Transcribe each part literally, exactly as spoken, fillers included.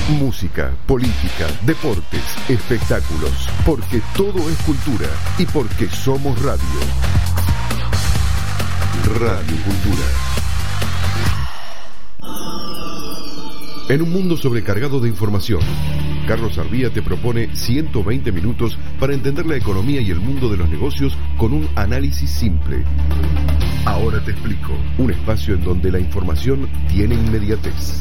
Música, política, deportes, espectáculos, porque todo es cultura y porque somos radio. Radio Cultura. En un mundo sobrecargado de información, Carlos Arbía te propone ciento veinte minutos para entender la economía y el mundo de los negocios con un análisis simple. Ahora te explico, un espacio en donde la información tiene inmediatez.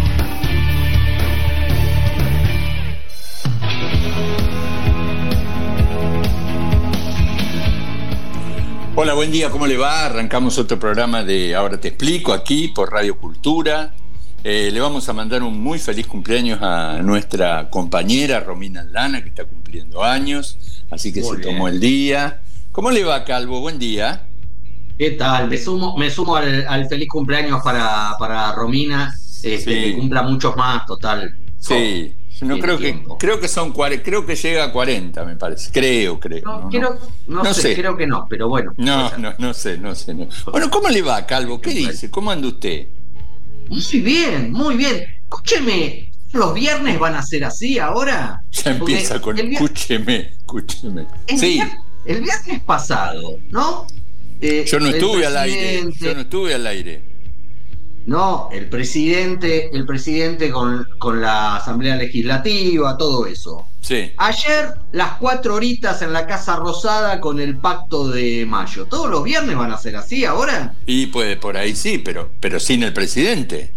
Hola, buen día, ¿cómo le va? Arrancamos otro programa de Ahora te explico aquí por Radio Cultura. Eh, le vamos a mandar un muy feliz cumpleaños a nuestra compañera Romina Aldana, que está cumpliendo años, así que muy se bien. Tomó el día. ¿Cómo le va, Calvo? Buen día. ¿Qué tal? Me sumo, me sumo al, al feliz cumpleaños para, para Romina, este, sí. Que cumpla muchos más, total. Sí. No creo que creo que son creo que llega a cuarenta, me parece. Creo, creo. No, no, creo, no, no sé, sé, creo que no, pero bueno. No, no, no sé, no sé. No. Bueno, ¿cómo le va, Calvo? ¿Qué dice? ¿Cómo anda usted? Muy bien, muy bien. Escúcheme, ¿los viernes van a ser así ahora? Ya empieza con el escúcheme, escúcheme. El sí. Viernes, el viernes pasado, ¿no? Eh, Yo no estuve al aire. Yo no estuve al aire. No, el presidente, el presidente con, con la Asamblea Legislativa, todo eso. Sí. Ayer, las cuatro horitas en la Casa Rosada con el Pacto de Mayo. ¿Todos los viernes van a ser así ahora? Y pues por ahí sí, pero, pero sin el presidente.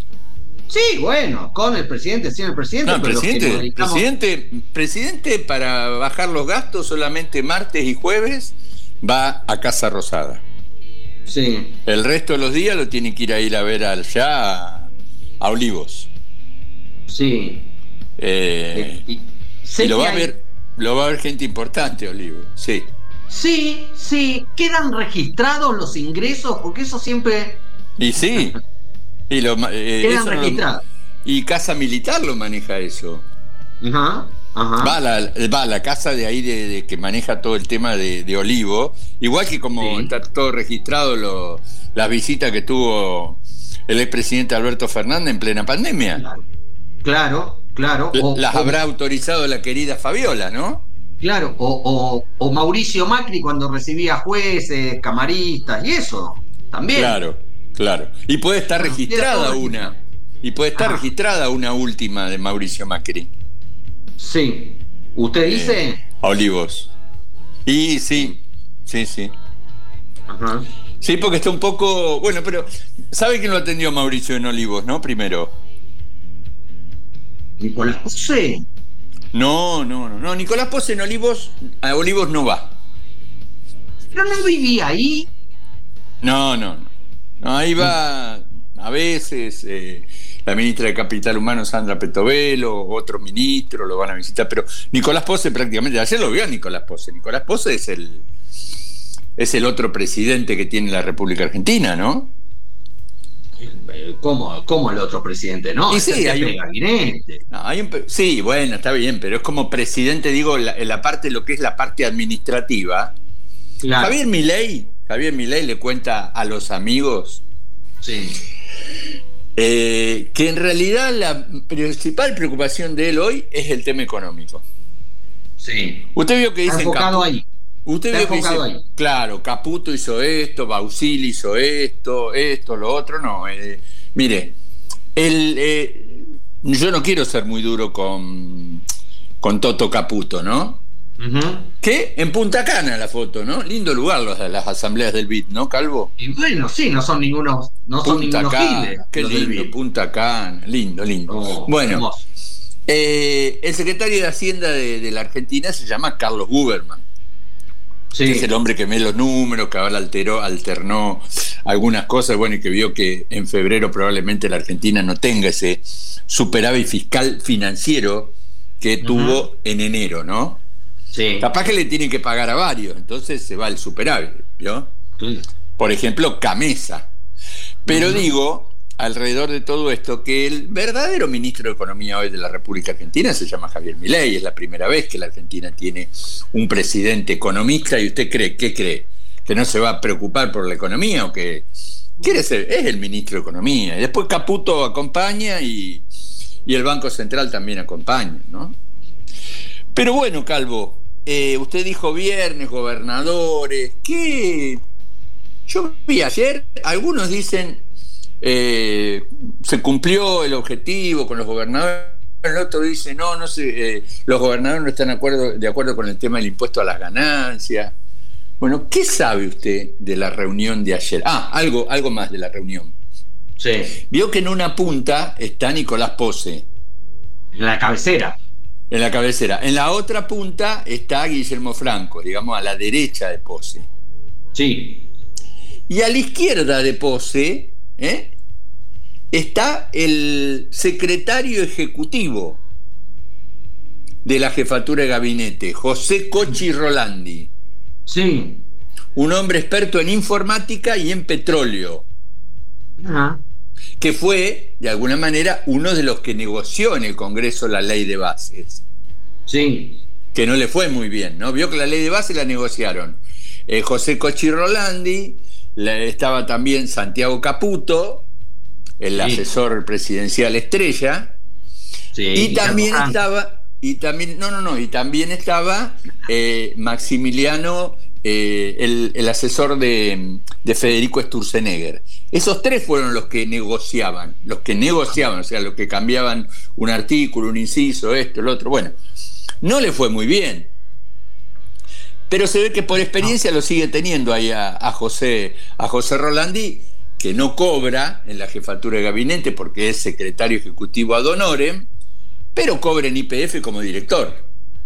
Sí, bueno, con el presidente, sin el presidente. No, el pero presidente, los dedicamos... presidente, presidente para bajar los gastos solamente martes y jueves va a Casa Rosada. Sí. El resto de los días lo tiene que ir a ir a ver allá a, a Olivos. Sí. Eh, y, y lo va hay... a ver, lo va a ver gente importante, Olivos. Sí. Sí, sí. ¿Quedan registrados los ingresos? Porque eso siempre. Y sí. y lo, eh, Quedan eso registrados. No... Y Casa Militar lo maneja eso. Ajá. Ajá. Va a la, va a la casa de ahí de, de que maneja todo el tema de, de Olivo, igual que como sí. Está todo registrado lo, las visitas que tuvo el expresidente Alberto Fernández en plena pandemia. Claro, claro, claro. O, las o, habrá autorizado la querida Fabiola, ¿no? Claro, o, o, o Mauricio Macri cuando recibía jueces, camaristas y eso, también. Claro, claro. Y puede estar bueno, registrada una, y puede estar ah. registrada una última de Mauricio Macri. Sí. ¿Usted dice? Eh, Olivos. Y sí, sí, sí. Ajá. Sí, porque está un poco... Bueno, pero ¿sabe quién lo atendió Mauricio en Olivos, no? Primero. ¿Nicolás Pose? No, no, no, no. Nicolás Pose en Olivos, a Olivos no va. ¿Pero no vivía ahí? No, no, no. No, ahí va a veces... Eh, la ministra de Capital Humano, Sandra Petovelo, otro ministro, lo van a visitar, pero Nicolás Pose prácticamente, ayer lo vio a Nicolás Pose. Nicolás Pose es el es el otro presidente que tiene la República Argentina, ¿no? ¿Cómo, cómo el otro presidente? No, y sí, es hay el un, gabinete. No, hay un, sí, bueno, está bien, pero es como presidente, digo, en la, en la parte, lo que es la parte administrativa. Claro. Javier Milei, Javier Milei le cuenta a los amigos. Sí. Eh, que en realidad la principal preocupación de él hoy es el tema económico. Sí. Usted vio que dice enfocado Capu- ahí. Usted Está vio que dice, ahí. Claro, Caputo hizo esto, Bausil hizo esto, esto, lo otro. No, eh, mire, el, eh, yo no quiero ser muy duro con, con Toto Caputo, ¿no? Uh-huh. Que en Punta Cana la foto, ¿no? Lindo lugar los, las asambleas del B I D, ¿no, Calvo? Y bueno, sí, no son ningunos, no son Punta ningunos Cana, giles. qué lindo, Punta Cana, lindo, lindo. Oh, bueno, eh, el secretario de Hacienda de, de la Argentina se llama Carlos Guberman. Sí. Que es el hombre que ve los números, que ahora alteró, alternó algunas cosas, bueno, y que vio que en febrero probablemente la Argentina no tenga ese superávit fiscal financiero que uh-huh. tuvo en enero, ¿no? Sí. Capaz que le tienen que pagar a varios, entonces se va el superávit, ¿vio? Sí. Por ejemplo, Camesa. Pero uh-huh. digo, alrededor de todo esto, que el verdadero ministro de Economía hoy de la República Argentina se llama Javier Milei. Es la primera vez que la Argentina tiene un presidente economista. ¿Y usted cree, qué cree? ¿Que no se va a preocupar por la economía o que quiere ser? Es el ministro de Economía. Y después Caputo acompaña y, y el Banco Central también acompaña, ¿no? Pero bueno, Calvo, eh, usted dijo viernes, gobernadores, ¿qué? Yo vi ayer, algunos dicen, eh, se cumplió el objetivo con los gobernadores, el otro dice, no, no sé, eh, los gobernadores no están de acuerdo, de acuerdo con el tema del impuesto a las ganancias. Bueno, ¿qué sabe usted de la reunión de ayer? Ah, algo, algo más de la reunión. Sí. Vio que en una punta está Nicolás Pose. En la cabecera. En la cabecera. En la otra punta está Guillermo Franco, digamos a la derecha de Pose. Sí. Y a la izquierda de Pose, ¿eh? está el secretario ejecutivo de la jefatura de gabinete, José Cochi Rolandi. Sí. Un hombre experto en informática y en petróleo. Ajá. Que fue, de alguna manera, uno de los que negoció en el Congreso la ley de bases. Sí. Que no le fue muy bien, ¿no? Vio que la ley de bases la negociaron eh, José Cochi Rolandi, la, estaba también Santiago Caputo, el sí. asesor presidencial estrella, sí, y también estaba, y también, no, no, no, y también estaba eh, Maximiliano, eh, el, el asesor de, de Federico Sturzenegger. Esos tres fueron los que negociaban, los que negociaban, o sea, los que cambiaban un artículo, un inciso, esto, el otro. Bueno, no le fue muy bien, pero se ve que por experiencia lo sigue teniendo ahí a, a José, a José Rolandi, que no cobra en la jefatura de gabinete porque es secretario ejecutivo ad honorem, pero cobra en I P F como director.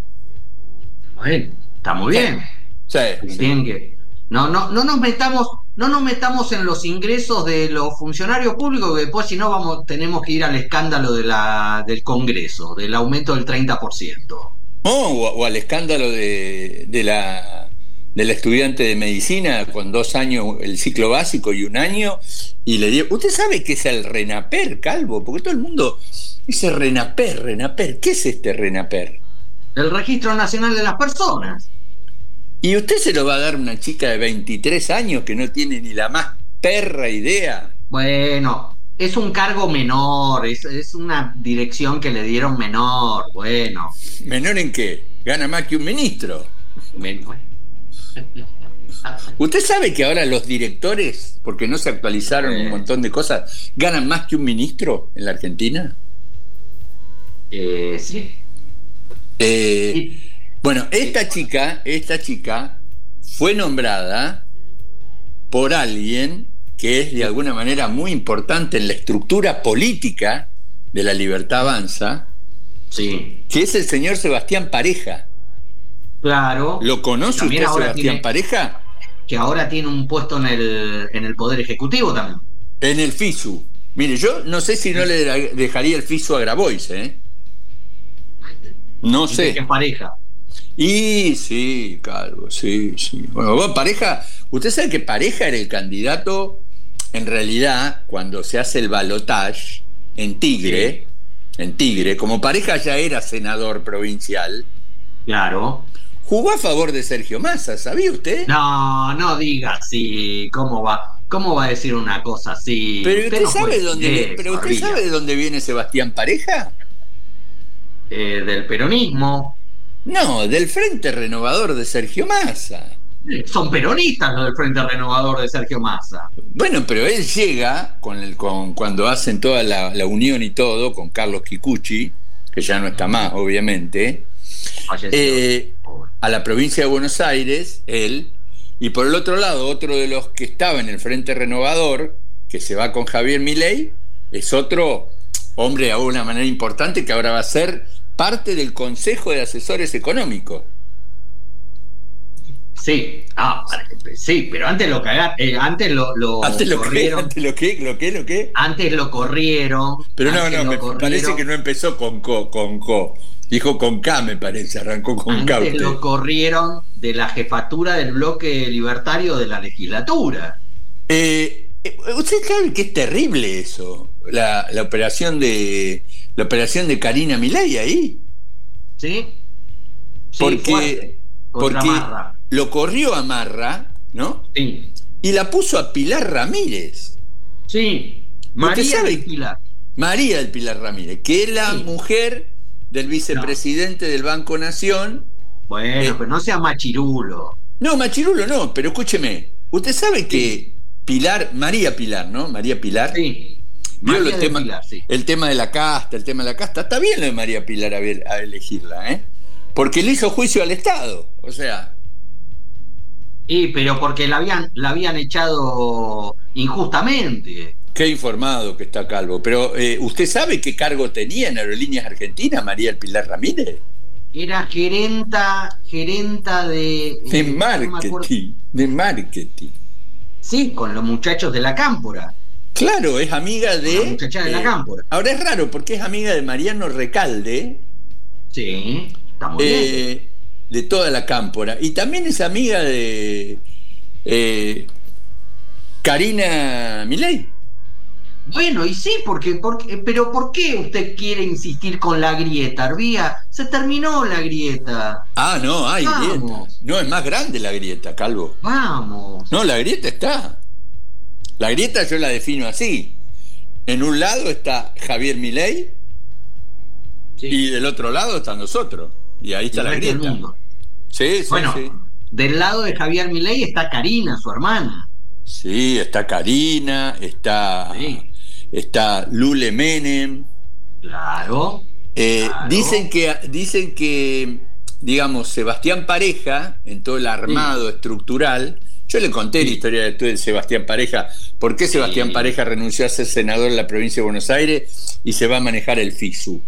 Bueno, está muy bien. Sí, sí. Bien que no, no, no nos metamos, no nos metamos en los ingresos de los funcionarios públicos, que después si no vamos, tenemos que ir al escándalo de la, del Congreso, del aumento del treinta por ciento. Oh, o, o al escándalo de, de la del estudiante de medicina con dos años el ciclo básico y un año y le dio. ¿Usted sabe qué es el RENAPER, Calvo? Porque todo el mundo dice RENAPER, RENAPER. ¿Qué es este RENAPER? El Registro Nacional de las Personas. ¿Y usted se lo va a dar a una chica de veintitrés años que no tiene ni la más perra idea? Bueno, es un cargo menor, es, es una dirección que le dieron menor, bueno. ¿Menor en qué? Gana más que un ministro. Menor. ¿Usted sabe que ahora los directores, porque no se actualizaron eh. un montón de cosas, ganan más que un ministro en la Argentina? Eh, sí. Eh, sí. Bueno, esta chica, esta chica fue nombrada por alguien que es de alguna manera muy importante en la estructura política de La Libertad Avanza, sí. que es el señor Sebastián Pareja. Claro. ¿Lo conoce usted, Sebastián tiene, Pareja? Que ahora tiene un puesto en el, en el Poder Ejecutivo también. En el FISU. Mire, yo no sé si no le dejaría el FISU a Grabois, ¿eh? No sé. Que es Pareja. Y sí, Calvo, sí, sí. Bueno, vos, Pareja, usted sabe que Pareja era el candidato, en realidad, cuando se hace el balotaje en Tigre, sí. en Tigre, como Pareja ya era senador provincial. Claro. Jugó a favor de Sergio Massa, ¿sabía usted? No, no diga así, ¿cómo va? ¿Cómo va a decir una cosa así? Pero usted, usted no sabe dónde, eso, pero usted sabe de dónde viene Sebastián Pareja? Eh, del peronismo. No, del Frente Renovador de Sergio Massa. Son peronistas los del Frente Renovador de Sergio Massa. Bueno, pero él llega con el, con, cuando hacen toda la, la unión y todo con Carlos Kikuchi, que ya no está más, obviamente, eh, a la provincia de Buenos Aires, él, y por el otro lado, otro de los que estaba en el Frente Renovador, que se va con Javier Milei, es otro hombre de alguna manera importante que ahora va a ser parte del Consejo de Asesores Económicos. Sí, ah, sí, pero antes lo cagaron, eh, antes lo, lo antes lo corrieron. Antes lo que, lo que, lo que. Antes lo corrieron. Pero no, no, me corrieron. Parece que no empezó con co, con co. Dijo con K, me parece, arrancó con K. Antes lo corrieron de la jefatura del bloque libertario de la legislatura. Eh, ¿Usted sabe que es terrible eso? La, la operación de la operación de Karina Milei ahí. Sí. Sí, porque porque Marra. Lo corrió a Marra, ¿no? Sí. Y la puso a Pilar Ramírez. Sí. María sabe, de Pilar. María del Pilar Ramírez, que es la sí. mujer del vicepresidente no. del Banco Nación. Bueno, eh, pero no sea machirulo. No, machirulo no, pero escúcheme. Usted sabe sí. que Pilar, María Pilar, ¿no? María Pilar. Sí. María el, tema, Pilar, sí. el tema de la casta, el tema de la casta. Está bien lo de María Pilar a, ver, a elegirla, ¿eh? Porque le hizo juicio al Estado. O sea. Sí, pero porque la habían, la habían echado injustamente. Qué informado que está Calvo. Pero, eh, ¿usted sabe qué cargo tenía en Aerolíneas Argentinas María del Pilar Ramírez? Era gerenta, gerenta de... De eh, marketing, no de marketing. Sí, con los muchachos de la Cámpora. Claro, es amiga de... La muchacha de eh, la Cámpora. Ahora es raro, porque es amiga de Mariano Recalde. Sí, está muy eh, bien. De toda la Cámpora. Y también es amiga de... Eh, Karina Milei. Bueno, y sí, porque, porque, pero ¿por qué usted quiere insistir con la grieta, Arbía? Se terminó la grieta. Ah, no, hay Vamos. grieta. No, es más grande la grieta, Calvo. Vamos. No, la grieta está. La grieta yo la defino así. En un lado está Javier Milei sí. y del otro lado están nosotros. Y ahí está y la grieta. Mundo. Sí, sí, bueno, sí. Del lado de Javier Milei está Karina, su hermana. Sí, está Karina, está... Sí. Está Lule Menem. Claro, eh, claro. Dicen que, dicen que, digamos, Sebastián Pareja, en todo el armado sí. estructural, yo le conté sí. la historia de, de Sebastián Pareja, por qué Sebastián sí. Pareja renunció a ser senador en la provincia de Buenos Aires y se va a manejar el FISU.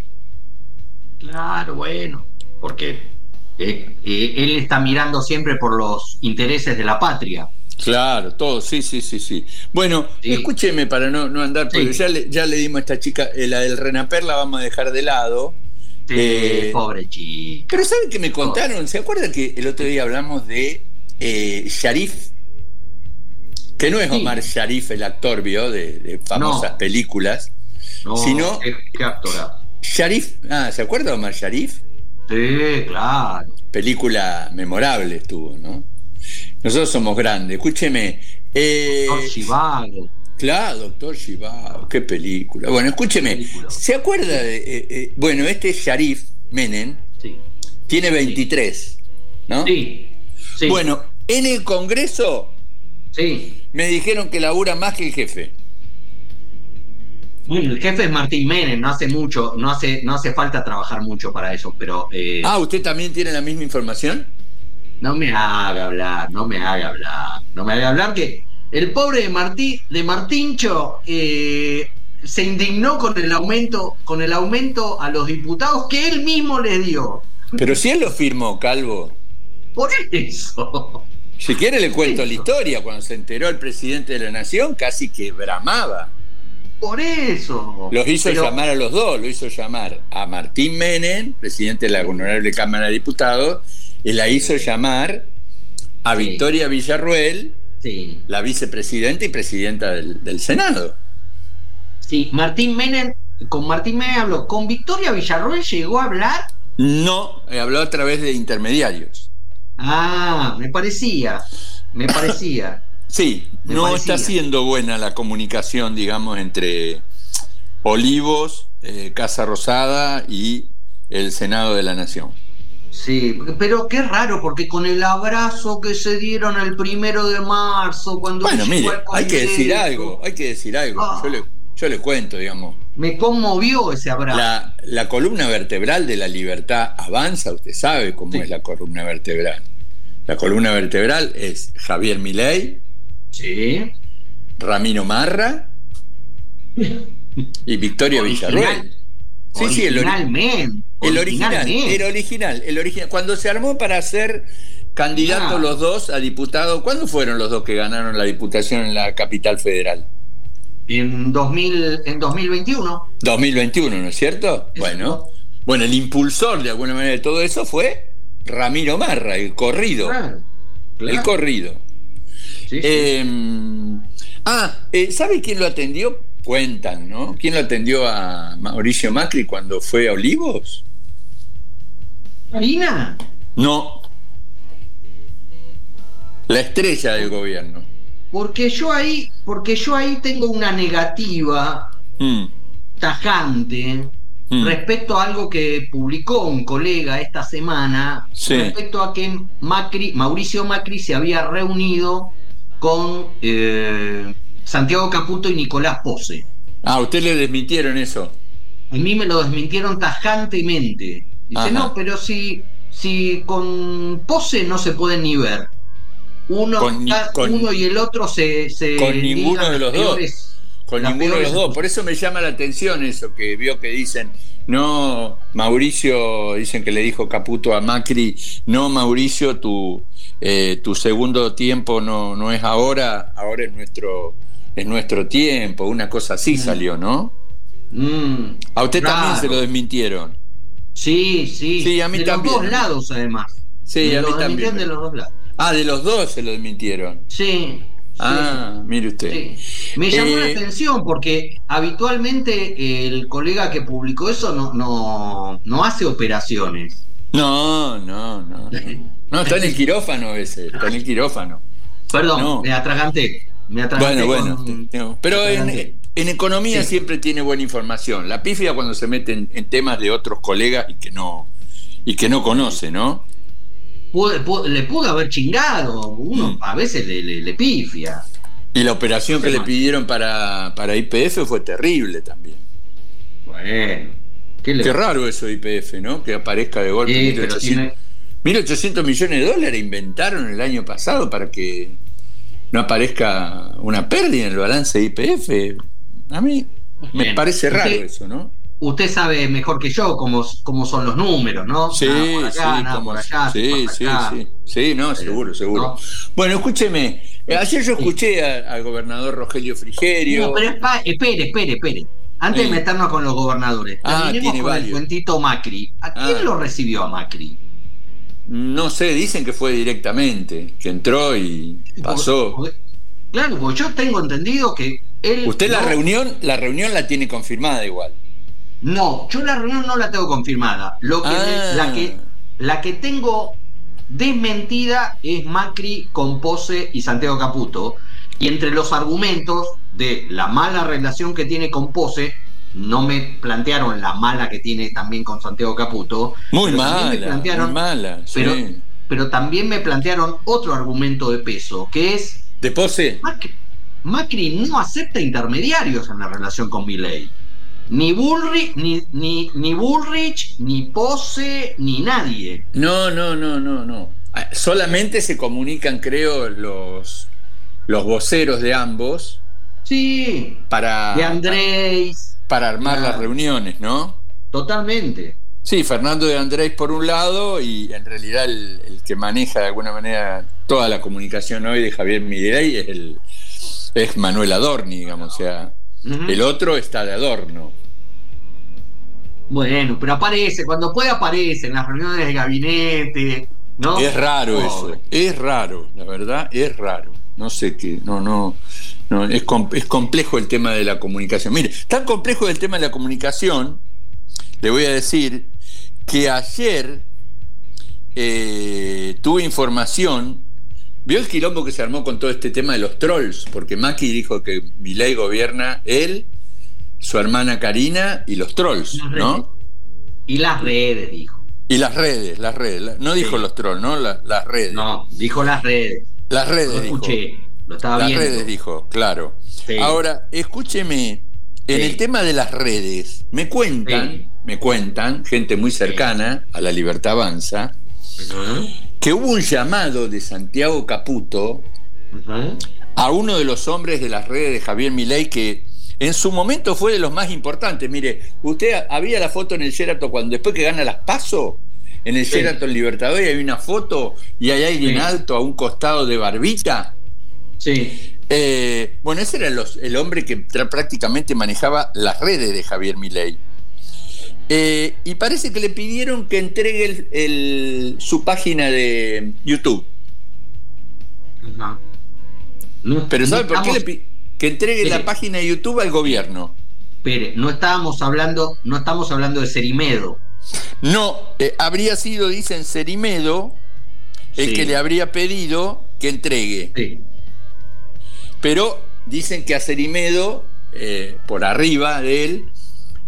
Claro, bueno, porque eh, eh, él está mirando siempre por los intereses de la patria. Claro, todo, sí, sí, sí, sí. Bueno, sí. escúcheme para no, no andar, porque sí. ya, le, ya le dimos a esta chica, eh, la del Renaper la vamos a dejar de lado. Sí, eh, pobre chica. Pero ¿saben qué me contaron? ¿Se acuerdan que el otro día hablamos de eh, Sharif? Que no es Omar sí. Sharif, el actor, ¿vio? De, de famosas no. películas. No, sino qué, qué actorazo. Sharif, ah, ¿se acuerda de Omar Sharif? Sí, claro. Película memorable estuvo, ¿no? Nosotros somos grandes, escúcheme. Eh, Doctor Zhivago. Claro, Doctor Zhivago, qué película. Bueno, escúcheme, película. ¿Se acuerda de...? Eh, eh, bueno, este Sharif Menem sí. tiene veintitrés, sí. ¿no? Sí. sí. Bueno, en el Congreso sí. me dijeron que labura más que el jefe. Bueno, el jefe es Martín Menem, no hace mucho, no hace, no hace falta trabajar mucho para eso, pero... Eh... Ah, ¿usted también tiene la misma información? No me haga hablar, no me haga hablar, no me haga hablar que el pobre de Martí, de Martincho eh, se indignó con el aumento, con el aumento a los diputados que él mismo les dio. Pero si él lo firmó, Calvo. Por eso. Si quiere le cuento la historia. Cuando se enteró el presidente de la Nación, casi que bramaba. Por eso. Los hizo Pero... llamar a los dos, lo hizo llamar a Martín Menem, presidente de la Honorable Cámara de Diputados, y la hizo sí. llamar a sí. Victoria Villarruel, sí. la vicepresidenta y presidenta del, del Senado. Sí, Martín Menem, con Martín Menem habló, ¿con Victoria Villarruel llegó a hablar? No, habló a través de intermediarios. Ah, me parecía, me parecía. Sí, me no parecía. Está siendo buena la comunicación, digamos, entre Olivos, eh, Casa Rosada y el Senado de la Nación. Sí, pero qué raro, porque con el abrazo que se dieron el primero de marzo, cuando... Bueno, mire, hay que decir algo, hay que decir algo. Ah, yo, le, yo le cuento, digamos. Me conmovió ese abrazo. La, la columna vertebral de La Libertad avanza, usted sabe cómo sí. es la columna vertebral. La columna vertebral es Javier Milei, sí. Ramiro Marra y Victoria Original. Villarruel. Sí, sí, el, originalmente. El original, el original, el original. Cuando se armó para ser candidatos ah. los dos a diputado, ¿cuándo fueron los dos que ganaron la diputación en la capital federal? En dos mil, en dos mil veintiuno. dos mil veintiuno, ¿no es cierto? Eso. Bueno, bueno, el impulsor de alguna manera de todo eso fue Ramiro Marra, el corrido. Claro, claro. El corrido. Sí, sí. Eh, ah, eh, ¿sabe quién lo atendió? Cuentan, ¿no? ¿Quién lo atendió a Mauricio Macri cuando fue a Olivos? ¿Karina? No. La estrella del gobierno. Porque yo ahí, porque yo ahí tengo una negativa. Mm. tajante mm. respecto a algo que publicó un colega esta semana, sí. respecto a que Macri, Mauricio Macri se había reunido con eh, Santiago Caputo y Nicolás Pose. Ah, ¿a usted le desmintieron eso? A mí me lo desmintieron tajantemente. Dice, Ajá. no, pero si, si con Pose no se pueden ni ver. Uno, con, con, uno y el otro se... se con ninguno de los peores, dos. Con ninguno de los dos. Por eso me llama la atención eso, que vio que dicen, no, Mauricio, dicen que le dijo Caputo a Macri, no, Mauricio, tu, eh, tu segundo tiempo no, no es ahora, ahora es nuestro, es nuestro tiempo. Una cosa así mm. salió, ¿no? Mm, a usted claro. también se lo desmintieron. Sí, sí. Sí, a mí de también. De los dos lados, además. Sí, de a mí también. De los dos lados. Ah, de los dos se lo desmintieron. Sí. Ah, sí. mire usted. Sí. Me llamó eh... la atención porque habitualmente el colega que publicó eso no, no, no hace operaciones. No, no, no. No, no está en el quirófano ese, está en el quirófano. Perdón, no. me atraganté. Me atraganté bueno, con... bueno. Te, pero en, en economía sí. siempre tiene buena información. La pifia cuando se mete en, en temas de otros colegas y que no, y que no conoce, ¿no? Pude, pude, le pudo haber chingado, uno mm. a veces le, le, le pifia. Y la operación que le pidieron para, para Y P F fue terrible también. Bueno, qué, le... qué raro eso de Y P F, ¿no? Que aparezca de golpe. Sí, mil ochocientos, tiene... mil ochocientos millones de dólares inventaron el año pasado para que no aparezca una pérdida en el balance de Y P F. A mí Bien. me parece raro usted, eso, ¿no? Usted sabe mejor que yo cómo, cómo son los números, ¿no? Sí, nada por acá, sí, nada como, por allá, sí, sí, acá. sí, sí, no, seguro, seguro. ¿No? Bueno, escúcheme, ayer yo escuché a, al gobernador Rogelio Frigerio. No, pero espa, espere, espere, espere. Antes sí. de meternos con los gobernadores, ah, terminemos con varios. el cuentito Macri. ¿A quién ah. lo recibió a Macri? No sé, dicen que fue directamente, que entró y pasó. Porque, claro, porque yo tengo entendido que él... Usted no, la reunión, la reunión la tiene confirmada igual. No, yo la reunión no la tengo confirmada. Lo que ah. la que la que tengo desmentida es Macri con Pose y Santiago Caputo. Y entre los argumentos de la mala relación que tiene con Pose, no me plantearon la mala que tiene también con Santiago Caputo. Muy mala, me plantearon, muy mala. Sí. Pero, pero también me plantearon otro argumento de peso, que es... ¿De Pose? Macri, Macri no acepta intermediarios en la relación con Milei. Ni Bullrich, ni, ni, ni Bullrich, ni Pose, ni nadie. No, no, no, no, no. Solamente se comunican, creo, los, los voceros de ambos. Sí. Para, de Andrés. Para armar ah, las reuniones, ¿no? Totalmente. Sí, Fernando de Andrés por un lado, y en realidad el, el que maneja de alguna manera toda la comunicación hoy de Javier Milei es el es Manuel Adorni, digamos, o sea, uh-huh. el otro está de adorno. Bueno, pero aparece, cuando puede aparece en las reuniones de gabinete, ¿no? Es raro oh. eso, es raro, la verdad, es raro. No sé qué, no, no, no es, com- es complejo el tema de la comunicación. Mire, tan complejo el tema de la comunicación, le voy a decir que ayer eh, tuve información. ¿Vio el quilombo que se armó con todo este tema de los trolls? Porque Macri dijo que Milei gobierna él, su hermana Karina y los trolls, ¿no? Y las redes, dijo. Y las redes, las redes. No dijo sí. los trolls, ¿no? La, las redes. No, dijo las redes. Las redes, lo escuché, dijo. Lo estaba las viendo. Las redes, dijo, claro. Sí. Ahora, escúcheme, en sí. el tema de las redes, me cuentan, sí. me cuentan, gente muy cercana sí. a la Libertad Avanza, uh-huh. que hubo un llamado de Santiago Caputo uh-huh. a uno de los hombres de las redes de Javier Milei que en su momento fue de los más importantes. Mire, usted había la foto en el Sheraton cuando después que gana las PASO, en el sí. Sheraton Libertador, y hay una foto y hay alguien sí. alto a un costado de barbita. Sí. Eh, bueno, ese era los, el hombre que tra- prácticamente manejaba las redes de Javier Milei. Eh, y parece que le pidieron que entregue el, el, su página de YouTube. No. No, Pero ¿sabe no por estamos... qué le pidieron? Que entregue Espere. la página de YouTube al gobierno. Espere, no estábamos hablando, no estamos hablando de Cerimedo. No, eh, habría sido, dicen, Cerimedo el sí. que le habría pedido que entregue. Sí. Pero dicen que a Cerimedo, eh, por arriba de él,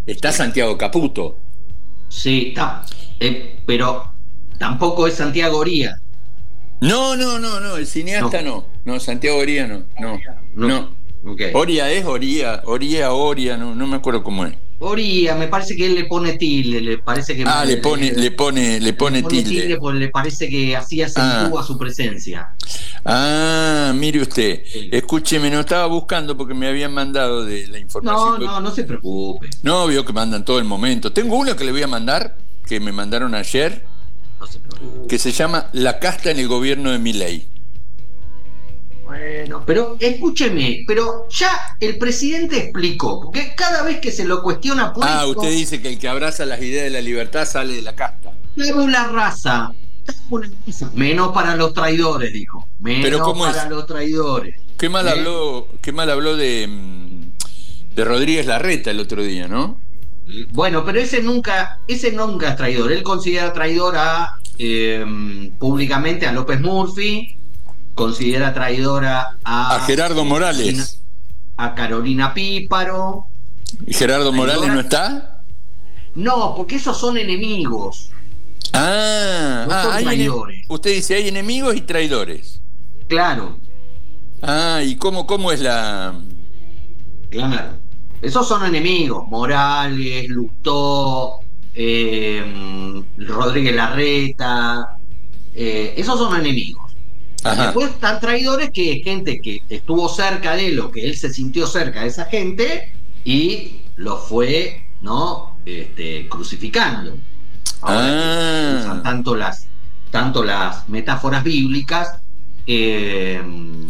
está Santiago Caputo. Sí, está. Eh, pero tampoco es Santiago Oría. No, no, no, no, el cineasta no. No, no Santiago Oría no. No, no. no. Okay. Oria es Oría, Oría, Oria, no, no me acuerdo cómo es. Oría, me parece que él le pone tilde, le parece que... Ah, le pone, le, le pone, le pone, le pone tilde. tilde porque le parece que así acentúa ah. su presencia. Ah, mire usted, sí. Escúcheme, no estaba buscando porque me habían mandado de la información. No, no, no se preocupe. No, veo que mandan todo el momento. Tengo uno que le voy a mandar, que me mandaron ayer, no se preocupe, que se llama La casta en el gobierno de Milei. Bueno, pero escúcheme, pero ya el presidente explicó, porque cada vez que se lo cuestiona político, ah, usted dice que el que abraza las ideas de la libertad sale de la casta. Tabula raza, tabula raza. Menos para los traidores, dijo. Menos pero ¿cómo para es? los traidores. Qué mal ¿Eh? habló, qué mal habló de, de Rodríguez Larreta el otro día, ¿no? Bueno, pero ese nunca, ese nunca es traidor. Él considera traidor a eh, públicamente a López Murphy. Considera traidora a, a Gerardo Morales, a Carolina Píparo. ¿Y Gerardo traidora? Morales no está? No, porque esos son enemigos. Ah, no ah son hay traidores. Enem- usted dice hay enemigos y traidores. Claro. Ah, ¿y cómo, cómo es la...? Claro. Esos son enemigos. Morales, Lustó, eh, Rodríguez Larreta. Eh, esos son enemigos. Ajá. Después están traidores, que es gente que estuvo cerca de él o que él se sintió cerca de esa gente y lo fue, ¿no? Este, crucificando. Ahora ah. que usan tanto las, tanto las metáforas bíblicas. Eh,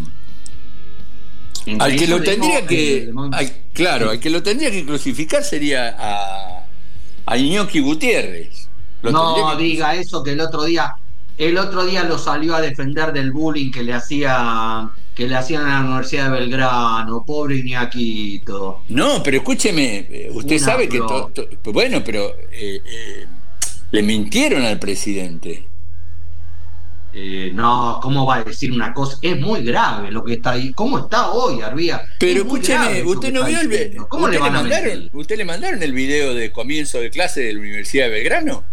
al que lo tendría dejó, que, el, el, al, claro, sí. al que lo tendría que crucificar sería a, a Iñaki Gutiérrez. Lo no que... diga eso, que el otro día. El otro día lo salió a defender del bullying que le hacía que le hacían a la Universidad de Belgrano, pobre Iñaquito. No, pero escúcheme, usted Una sabe pro. que to, to, bueno, pero eh, eh, le mintieron al presidente. Eh, no, ¿cómo va a decir una cosa? Es muy grave lo que está ahí. ¿Cómo está hoy, Arbía? Pero escúcheme, usted no vio el video. ¿Cómo le, le van mandaron? A mentir? ¿Usted le mandaron el video de comienzo de clase de la Universidad de Belgrano?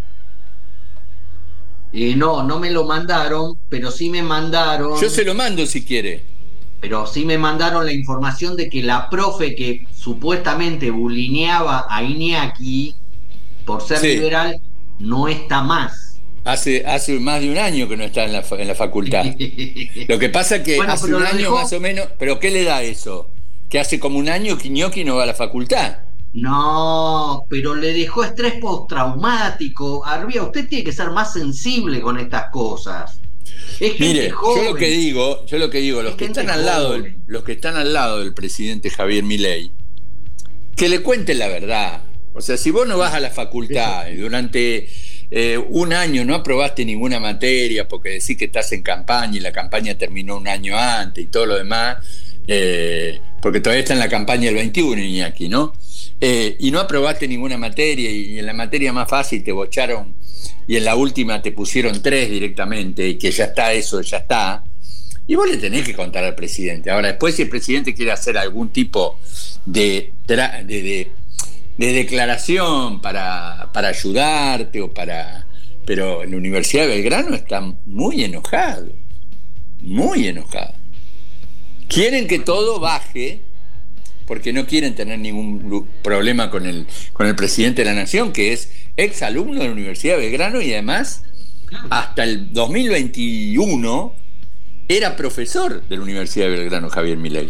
Eh, no, no me lo mandaron, pero sí me mandaron... Yo se lo mando si quiere. Pero sí me mandaron la información de que la profe que supuestamente bulineaba a Iñaki por ser sí. liberal, no está más. Hace, hace más de un año que no está en la, en la facultad. Lo que pasa que bueno, hace un año dejó... más o menos... ¿Pero qué le da eso? Que hace como un año que Iñaki no va a la facultad. No, pero le dejó estrés postraumático. Arbía, usted tiene que ser más sensible con estas cosas. Es Mire, joven. yo lo que digo, yo lo que digo, los que están al lado, del, los que están al lado del presidente Javier Milei, que le cuenten la verdad. O sea, si vos no vas a la facultad y durante eh, un año no aprobaste ninguna materia porque decís que estás en campaña y la campaña terminó un año antes y todo lo demás, eh, porque todavía está en la campaña del veintiuno, Iñaki, ¿no? Eh, y no aprobaste ninguna materia y en la materia más fácil te bocharon y en la última te pusieron tres directamente y que ya está eso, ya está, y vos le tenés que contar al presidente. Ahora, después si el presidente quiere hacer algún tipo de, de, de, de declaración para, para ayudarte o para... Pero en la Universidad de Belgrano están muy enojados, muy enojados. Quieren que todo baje porque no quieren tener ningún problema con el, con el presidente de la Nación, que es ex alumno de la Universidad de Belgrano y además hasta el dos mil veintiuno era profesor de la Universidad de Belgrano, Javier Milei.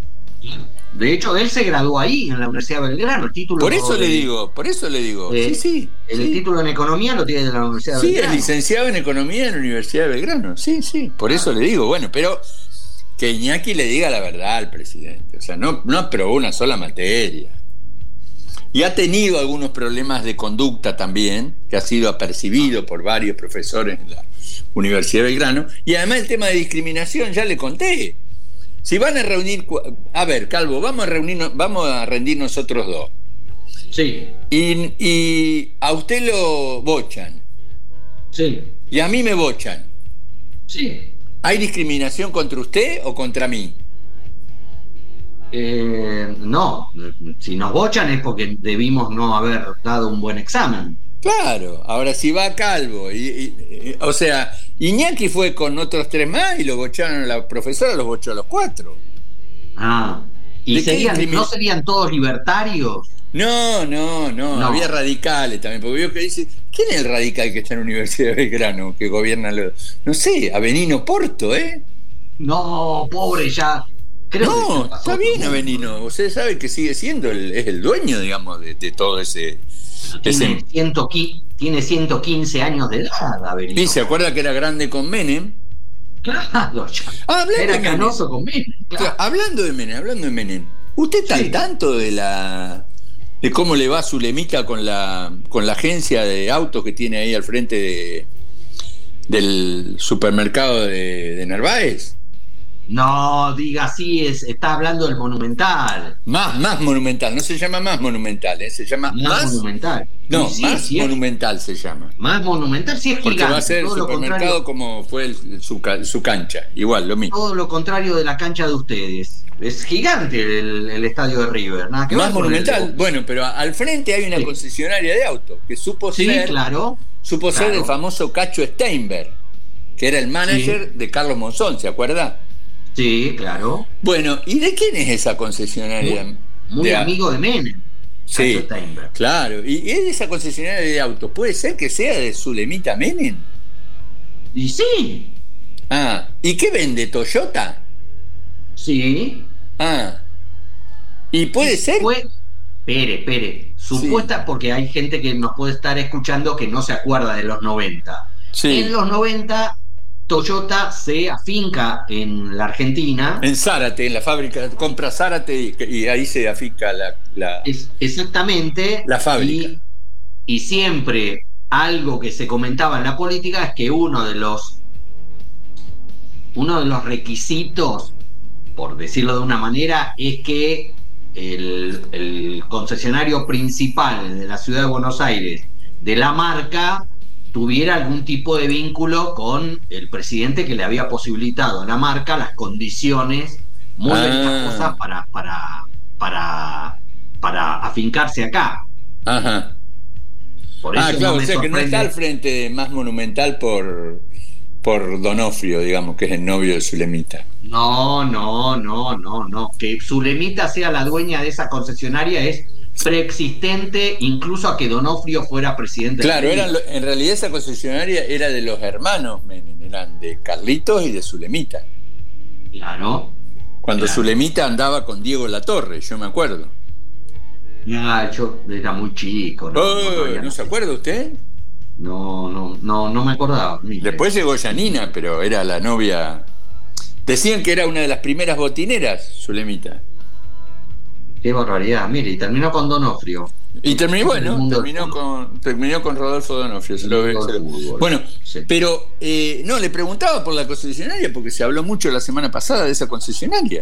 De hecho, él se graduó ahí, en la Universidad de Belgrano. El título por eso de, le digo, por eso le digo. Eh, sí, sí. El sí. título en Economía lo tiene de la Universidad de sí, Belgrano. Sí, es licenciado en Economía en la Universidad de Belgrano. Sí, sí, por eso le digo. Bueno, pero... que Iñaki le diga la verdad al presidente. O sea, no, no aprobó una sola materia. Y ha tenido algunos problemas de conducta también, que ha sido apercibido por varios profesores en la Universidad de Belgrano. Y además el tema de discriminación, ya le conté. Si van a reunir... A ver, Calvo, vamos a reunirnos, vamos a rendir nosotros dos. Sí. Y, y a usted lo bochan. Sí. Y a mí me bochan. Sí. ¿Hay discriminación contra usted o contra mí? Eh, no, si nos bochan es porque debimos no haber dado un buen examen. Claro, ahora si va Calvo, y, y, y, o sea, Iñaki fue con otros tres más y lo bocharon a la profesora, los bochó a los cuatro. Ah, ¿y serían, no serían todos libertarios? No, no, no, no, había radicales también, porque veo que dice, ¿quién es el radical que está en la Universidad de Belgrano, que gobierna los, no sé, Avenino Porto, eh? No, pobre ya. Creo no, que está bien Avenino, usted sabe que sigue siendo el, es el dueño, digamos, de, de todo ese... Tiene, ese... ciento, tiene ciento quince años de edad, Avenino. ¿Y se acuerda que era grande con Menem? Claro, ya. Ah, era canoso con Menem. Claro. Claro, hablando de Menem, hablando de Menem, ¿usted está sí. al tanto de la... de cómo le va a Zulemita con la con la agencia de autos que tiene ahí al frente de, del supermercado de, de Narváez? No, diga así, es, está hablando del Monumental. Más, más Monumental, no se llama más Monumental, ¿eh? Se llama más, más Monumental. No, sí, más sí, Monumental se llama. Más Monumental, sí es Porque gigante. Va a ser el supermercado como fue el, su, su cancha, igual, lo mismo. Todo lo contrario de la cancha de ustedes. Es gigante el, el estadio de River. Nada que más Monumental, bueno, pero al frente hay una sí. concesionaria de autos que supo sí, ser, claro, supo claro. ser el famoso Cacho Steinberg, que era el manager sí. de Carlos Monzón, ¿se acuerda? Sí, claro. Bueno, ¿y de quién es esa concesionaria? Muy, muy de, amigo de Menem. Sí, claro. ¿Y es esa concesionaria de autos? ¿Puede ser que sea de Zulemita Menem? Y sí. Ah, ¿y qué vende? ¿Toyota? Sí. Ah. ¿Y puede y ser? Fue... Espere, espere. Supuesta, sí. Porque hay gente que nos puede estar escuchando que no se acuerda de los noventa. Sí. En los noventa... Toyota se afinca en la Argentina. En Zárate, en la fábrica, compra Zárate y, y ahí se afinca la, la es, exactamente la fábrica. Y, y siempre algo que se comentaba en la política es que uno de los uno de los requisitos, por decirlo de una manera, es que el, el concesionario principal de la ciudad de Buenos Aires de la marca tuviera algún tipo de vínculo con el presidente que le había posibilitado a la marca las condiciones muy ah. ventajosas para, para, para, para afincarse acá. Ajá. Por eso ah, claro, no o sea sorprende. Que no está al frente de Más Monumental por, por Donofrio, digamos, que es el novio de Zulemita. No, no, no, no, no. Que Zulemita sea la dueña de esa concesionaria es preexistente incluso a que Donofrio fuera presidente. Claro, eran, en realidad esa concesionaria era de los hermanos Menem, eran de Carlitos y de Zulemita. Claro. Cuando claro. Zulemita andaba con Diego Latorre, yo me acuerdo. Ah, yo era muy chico. ¿No, oh, no, ¿no se acuerda usted? No, no, no, no me acordaba. Mire. Después llegó Yanina, pero era la novia. Decían que era una de las primeras botineras, Zulemita. Qué barbaridad, mire, y terminó con Donofrio. Y terminó, bueno, terminó con, terminó con Rodolfo Donofrio. Se lo ve, se lo... Bueno, sí. pero eh, no, le preguntaba por la concesionaria, porque se habló mucho la semana pasada de esa concesionaria.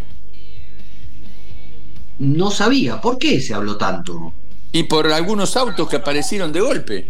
No sabía, ¿por qué se habló tanto? Y por algunos autos que aparecieron de golpe.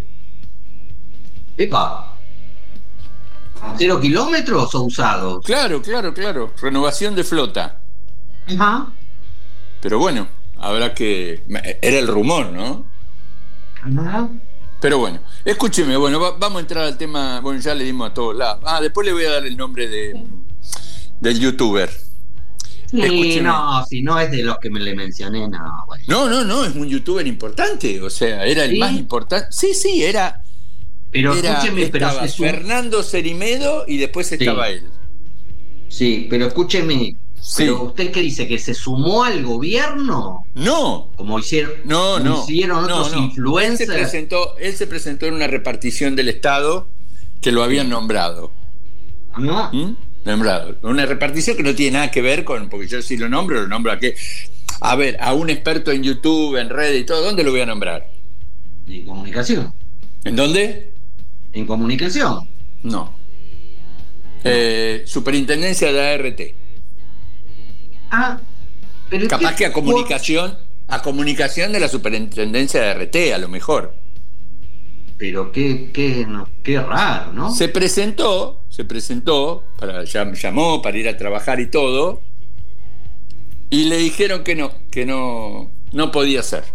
Epa. ¿Cero kilómetros o usados? Claro, claro, claro. Renovación de flota. Ajá. Pero bueno, habrá que... Era el rumor, ¿no? Ajá. Pero bueno, escúcheme, bueno, va, vamos a entrar al tema... Bueno, ya le dimos a todos lados. Ah, después le voy a dar el nombre de del youtuber. Sí, escúcheme. No, si no es de los que me le mencioné, no. Bueno. No, no, no, es un youtuber importante. O sea, era el ¿Sí? más importante. Sí, sí, era... Pero era, escúcheme, pero estaba es un... Fernando Cerimedo y después estaba sí. él. Sí, pero escúcheme... Sí. ¿Pero usted qué dice? ¿Que se sumó al gobierno? No. Como hicieron, no, como no, hicieron otros no, no. influencers. Él se, presentó, él se presentó en una repartición del Estado que lo habían nombrado. ¿No? ¿Mm? Nombrado. Una repartición que no tiene nada que ver con... Porque yo si lo nombro, lo nombro a qué. A ver, a un experto en YouTube, en redes y todo, ¿dónde lo voy a nombrar? En comunicación. ¿En dónde? En comunicación. No. no. Eh, Superintendencia de la A R T. Ah, pero capaz ¿qué? que a comunicación, a comunicación de la Superintendencia de R T, a lo mejor. Pero qué, qué, no, qué raro, ¿no? Se presentó, se presentó, para, llamó para ir a trabajar y todo, Y le dijeron que no, que no, no podía ser.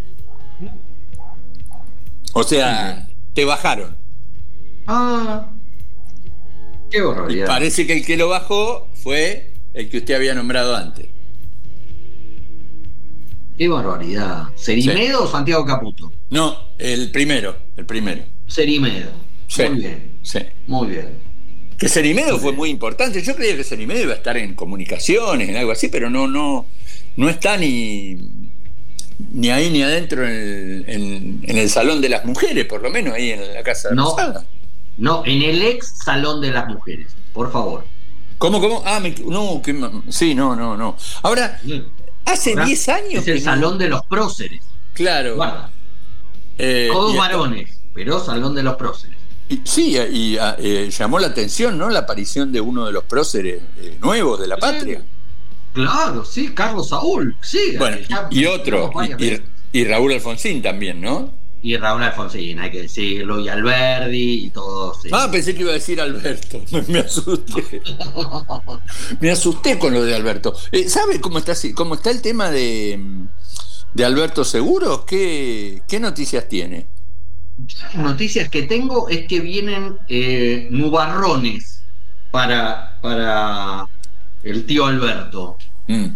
O sea, te bajaron. Ah, qué barbaridad. Y parece que el que lo bajó fue el que usted había nombrado antes. Qué barbaridad. ¿Cerimedo sí. o Santiago Caputo? No, el primero, el primero. Cerimedo. Sí, muy bien. Sí. Muy bien. Que Cerimedo muy fue bien. muy importante. Yo creía que Cerimedo iba a estar en comunicaciones, en algo así, pero no, no, no está ni, ni ahí ni adentro en el, en, en el Salón de las Mujeres, por lo menos ahí en la Casa de no, Rosada. No, en el ex Salón de las Mujeres, por favor. ¿Cómo, cómo? Ah, me, no, que, sí, no, no, no. Ahora, hace diez años. Es el que Salón no... de los Próceres. Claro. Guarda. Eh, Todos varones, esto... pero Salón de los Próceres. Y, sí, y eh, llamó la atención, ¿no? La aparición de uno de los próceres eh, nuevos de la patria. Claro, sí, Carlos Saúl, sí. Bueno, ya, y otro, y, y, y Raúl Alfonsín también, ¿no? Y Raúl Alfonsín, hay que decirlo, y Alberdi y todos. Sí. Ah, pensé que iba a decir Alberto, me, me asusté. Me asusté con lo de Alberto. Eh, ¿Sabe cómo está, cómo está el tema de, de Alberto Seguros? ¿Qué, qué noticias tiene? Las noticias que tengo es que vienen eh, nubarrones para, para el tío Alberto. Mm.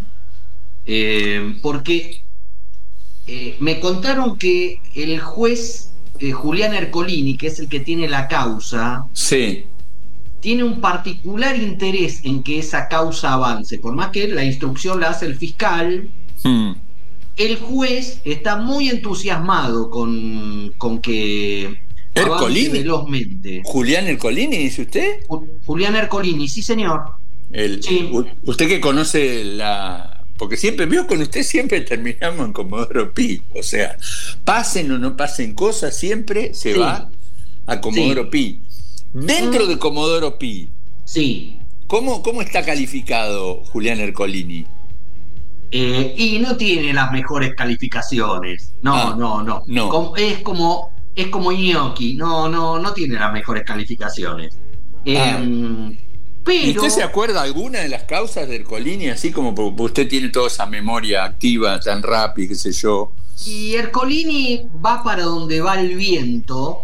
Eh, porque eh, me contaron que el juez eh, Julián Ercolini, que es el que tiene la causa, sí. tiene un particular interés en que esa causa avance. Por más que la instrucción la hace el fiscal, mm. el juez está muy entusiasmado con, con que Ercolini, velozmente. ¿Julián Ercolini, dice usted? Julián Ercolini, sí señor. El, sí. Usted que conoce la... Porque siempre, veo con usted siempre terminamos en Comodoro Pi. O sea, pasen o no pasen cosas, siempre se sí. va a Comodoro sí. Pi. Dentro de Comodoro Pi, sí. ¿cómo, cómo está calificado Julián Ercolini? Eh, y no tiene las mejores calificaciones. No, ah, no, no. no. Como, es como es como Gnocchi. No, no, no tiene las mejores calificaciones. Ah. Eh, pero... ¿Y usted se acuerda alguna de las causas de Ercolini? Así como usted tiene toda esa memoria activa tan rápida, qué sé yo. Y Ercolini va para donde va el viento.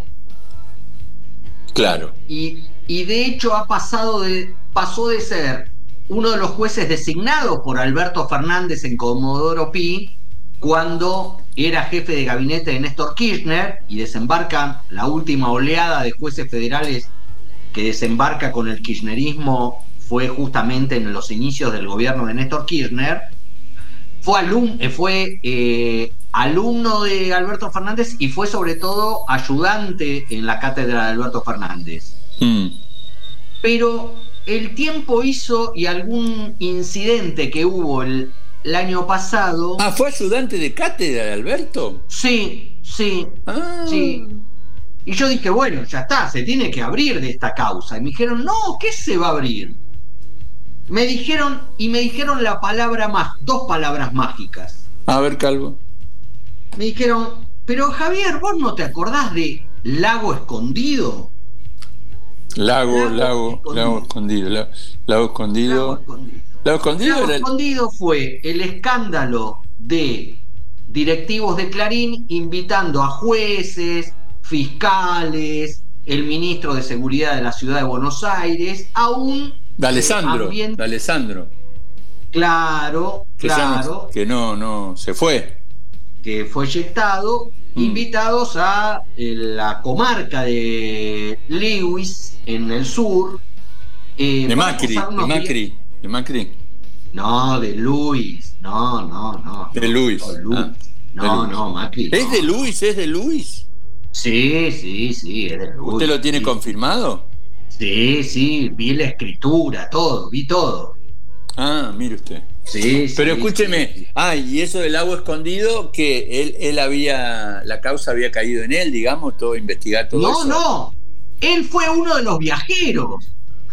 Claro. Y, y de hecho ha pasado de, pasó de ser uno de los jueces designados por Alberto Fernández en Comodoro Pi cuando era jefe de gabinete de Néstor Kirchner, y desembarca la última oleada de jueces federales que desembarca con el kirchnerismo fue justamente en los inicios del gobierno de Néstor Kirchner. Fue, alum, fue eh, alumno de Alberto Fernández y fue sobre todo ayudante en la cátedra de Alberto Fernández. Mm. Pero el tiempo hizo, y algún incidente que hubo el, el año pasado... Ah, ¿fue ayudante de cátedra de Alberto? Sí, sí, ah. sí. Y yo dije, bueno, ya está, se tiene que abrir de esta causa. Y me dijeron, no, ¿qué se va a abrir? Me dijeron, y me dijeron la palabra más, dos palabras mágicas. A ver, Calvo. Me dijeron, pero Javier, ¿vos no te acordás de Lago Escondido? Lago, lago, lago, lago escondido, lago, lago escondido. Lago escondido. Lago escondido, lago era... escondido fue el escándalo de directivos de Clarín invitando a jueces, fiscales, el ministro de Seguridad de la Ciudad de Buenos Aires, a un de Alessandro, ambiente... de Alessandro. Claro, que claro. No, que no, no, se fue. Que fue eyectado, mm. invitados a la comarca de Lewis, en el sur. Eh, de Macri, de Macri, días... de Macri. No, de Luis, no, no, no. De no, Luis. No, Luis. Ah, no, de Luis. no, Macri. ¿Es no. de Luis? ¿Es de Luis? Sí, sí, sí, es de Luis. ¿Usted lo tiene sí. confirmado? Sí, sí, vi la escritura, todo, vi todo. Ah, mire usted. Sí, Pero sí, escúcheme, sí. ah, y eso del lago escondido, que él, él había, la causa había caído en él, digamos, todo investigar todo no, eso. No, no, él fue uno de los viajeros.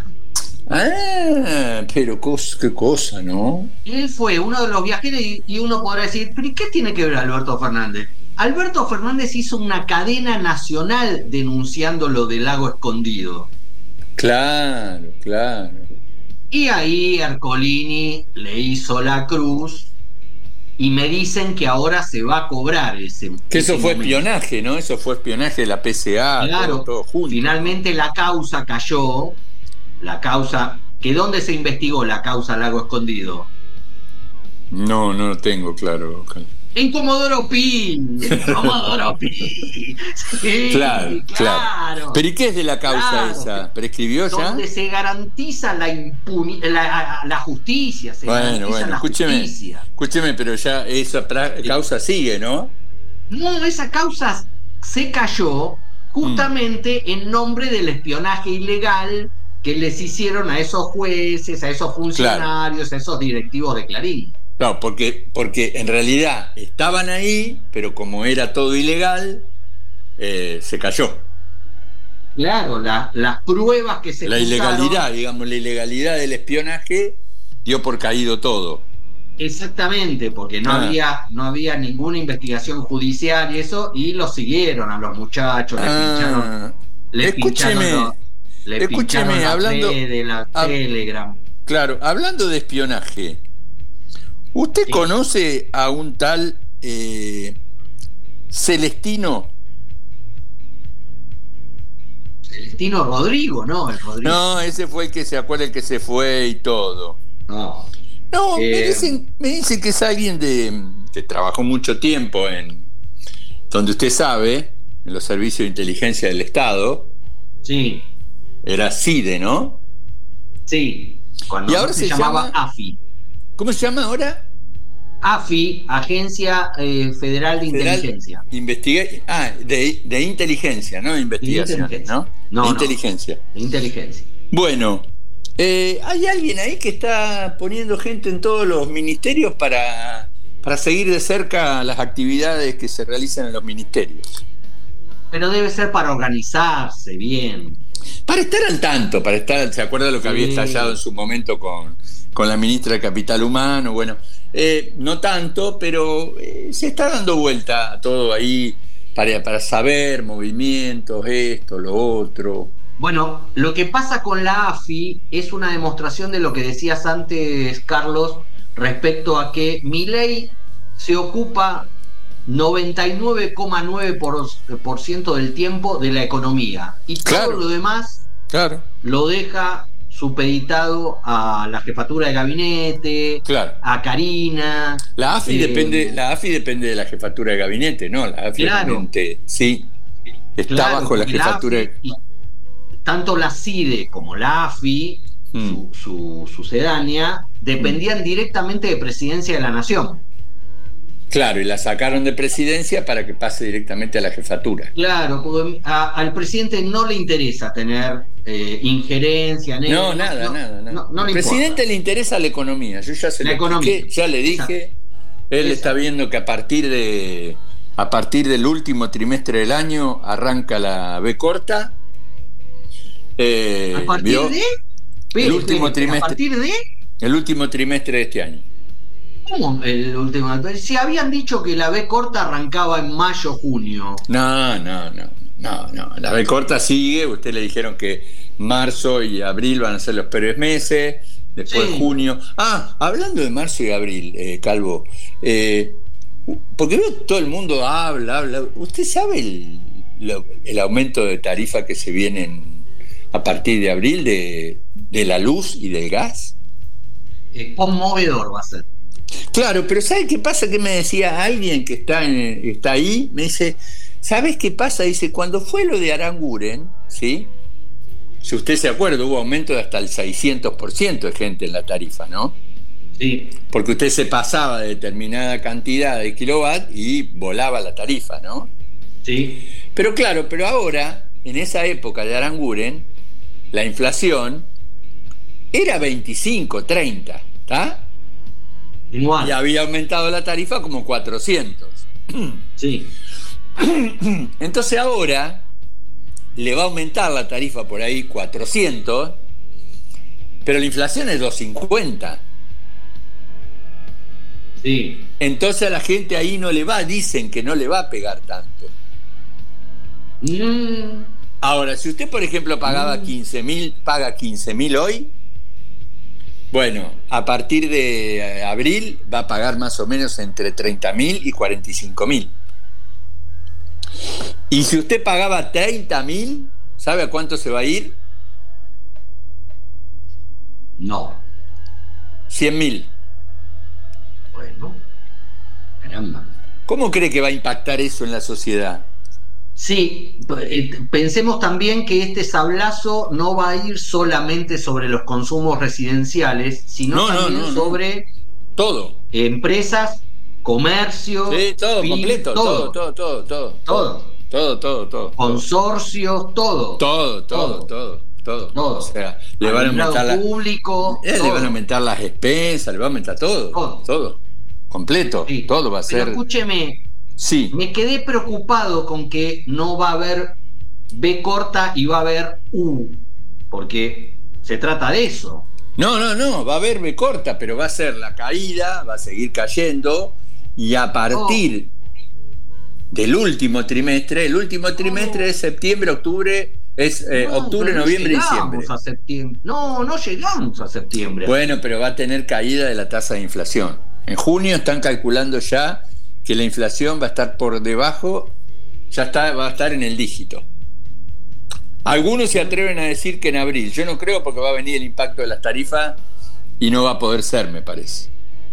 Ah, pero cos, qué cosa, ¿no? Él fue uno de los viajeros y, y uno podrá decir, ¿pero qué tiene que ver Alberto Fernández? Alberto Fernández hizo una cadena nacional denunciando lo del lago escondido. Claro, claro. Y ahí Ercolini le hizo la cruz y me dicen que ahora se va a cobrar ese. Que eso ese fue momento. espionaje, ¿no? Eso fue espionaje de la P C A, Claro, todo, todo junto. Finalmente la causa cayó, la causa, que ¿dónde se investigó la causa Lago Escondido? No, no lo tengo claro. En Comodoro Pi, en Comodoro Pi. Sí, Claro, claro, claro. ¿Pero y qué es de la causa Claro. esa? ¿Prescribió ya? Donde se garantiza la, impuni la, la justicia, se Bueno, garantiza bueno, la escúcheme, justicia. escúcheme, pero ya esa pra- causa sigue, ¿no? No, esa causa se cayó justamente mm. en nombre del espionaje ilegal que les hicieron a esos jueces, a esos funcionarios, claro. a esos directivos de Clarín. Claro, porque, porque en realidad estaban ahí, pero como era todo ilegal, eh, se cayó. Claro, la, las pruebas que se La juntaron, ilegalidad, digamos, la ilegalidad del espionaje dio por caído todo. Exactamente, porque no, ah. había, no había ninguna investigación judicial y eso, y los siguieron a los muchachos, les ah. pincharon, les escúcheme, pincharon los, les escúcheme, pincharon hablando de la hab, Telegram. Claro, hablando de espionaje, ¿usted sí. conoce a un tal eh, Celestino? Celestino Rodrigo, ¿no? El Rodrigo. No, ese fue el que se acuerda, el que se fue y todo. No. No, eh, me dicen, me dicen que es alguien de que trabajó mucho tiempo en donde usted sabe, en los servicios de inteligencia del Estado. Sí. Era CIDE, ¿no? Sí. Cuando y ahora se, se llamaba llama AFI. ¿Cómo se llama ahora? AFI, Agencia eh, Federal de Federal Inteligencia. Investiga ah, de, de inteligencia, no de investigación, ¿no? No, de no, inteligencia. De inteligencia. Bueno, eh, hay alguien ahí que está poniendo gente en todos los ministerios para, para seguir de cerca las actividades que se realizan en los ministerios. Pero debe ser para organizarse bien. Para estar al tanto, para estar, ¿se acuerda lo que sí. había estallado en su momento con, con la ministra de Capital Humano? Bueno, eh, no tanto, pero eh, se está dando vuelta todo ahí para, para saber movimientos, esto, lo otro. Bueno, lo que pasa con la AFI es una demostración de lo que decías antes, Carlos, respecto a que Milei se ocupa noventa y nueve coma nueve por ciento del tiempo de la economía y claro. todo lo demás claro. lo deja supeditado a la jefatura de gabinete, claro. a Karina. La AFI eh, depende, la AFI depende de la jefatura de gabinete, ¿no? La AFI claro. realmente, sí, está claro, bajo la jefatura. La AFI, y tanto la CIDE como la AFI, mm. su, su sucedánea, dependían mm. directamente de Presidencia de la Nación. Claro, y la sacaron de presidencia para que pase directamente a la jefatura. Claro, porque a, al presidente no le interesa tener eh, injerencia. En no, él, nada, no, nada, nada. No, no al le presidente importa. Le interesa la economía. Yo ya se la lo economía. expliqué, ya le dije. Exacto. Él Exacto. está viendo que a partir de a partir del último trimestre del año arranca la B corta. Eh, ¿A partir ¿vio? de? El Pero, último pero, trimestre. ¿A partir de? El último trimestre de este año. ¿Cómo el último? Si habían dicho que la B corta arrancaba en mayo, junio. No, no, no, no, no. La B corta sigue. Usted le dijeron que marzo y abril van a ser los peores meses. Después sí. junio. Ah, hablando de marzo y abril, eh, Calvo. Eh, porque veo todo el mundo habla, habla. ¿Usted sabe el, lo, el aumento de tarifa que se viene a partir de abril de, de la luz y del gas? Eh, conmovedor va a ser. Claro, pero ¿sabe qué pasa? Que me decía alguien que está, en, está ahí, me dice, ¿sabes qué pasa? Dice, cuando fue lo de Aranguren, ¿sí? Si usted se acuerda, hubo aumento de hasta el seiscientos por ciento de gente en la tarifa, ¿no? Sí. Porque usted se pasaba de determinada cantidad de kilowatt y volaba la tarifa, ¿no? Sí. Pero claro, pero ahora, en esa época de Aranguren, la inflación era veinticinco, treinta, ¿está? Igual. Y había aumentado la tarifa como cuatrocientos. Sí. Entonces ahora le va a aumentar la tarifa por ahí cuatrocientos, pero la inflación es doscientos cincuenta. Sí. Entonces a la gente ahí no le va, dicen que no le va a pegar tanto. Mm. Ahora, si usted por ejemplo pagaba mm. quince mil, paga quince mil hoy, Bueno, a partir de abril va a pagar más o menos entre treinta mil y cuarenta y cinco mil. Y si usted pagaba treinta mil, ¿sabe a cuánto se va a ir? No. cien mil. Bueno, caramba. ¿Cómo cree que va a impactar eso en la sociedad? Sí, pensemos también que este sablazo no va a ir solamente sobre los consumos residenciales, sino no, también no, no, sobre no. todo. Empresas, comercio, sí, todo, fin, completo, todo, todo, todo, todo, todo, todo, todo, todo, consorcios, todo, todo, todo, todo, todo, todo. O sea, le van a aumentar la, público, eh, le van a aumentar las expensas, le va a aumentar todo, todo, todo. completo, sí. todo va a ser. Pero escúcheme. Sí. Me quedé preocupado con que no va a haber B corta y va a haber U, porque se trata de eso. No, no, no, va a haber B corta, pero va a ser la caída, va a seguir cayendo, y a partir oh. del último trimestre, el último trimestre oh. es septiembre, octubre, es eh, no, octubre, noviembre, no diciembre. A septiembre. No, no llegamos a septiembre. Bueno, pero va a tener caída de la tasa de inflación. En junio están calculando ya que la inflación va a estar por debajo, ya está, va a estar en el dígito. Algunos se atreven a decir que en abril. Yo no creo, porque va a venir el impacto de las tarifas y no va a poder ser, me parece.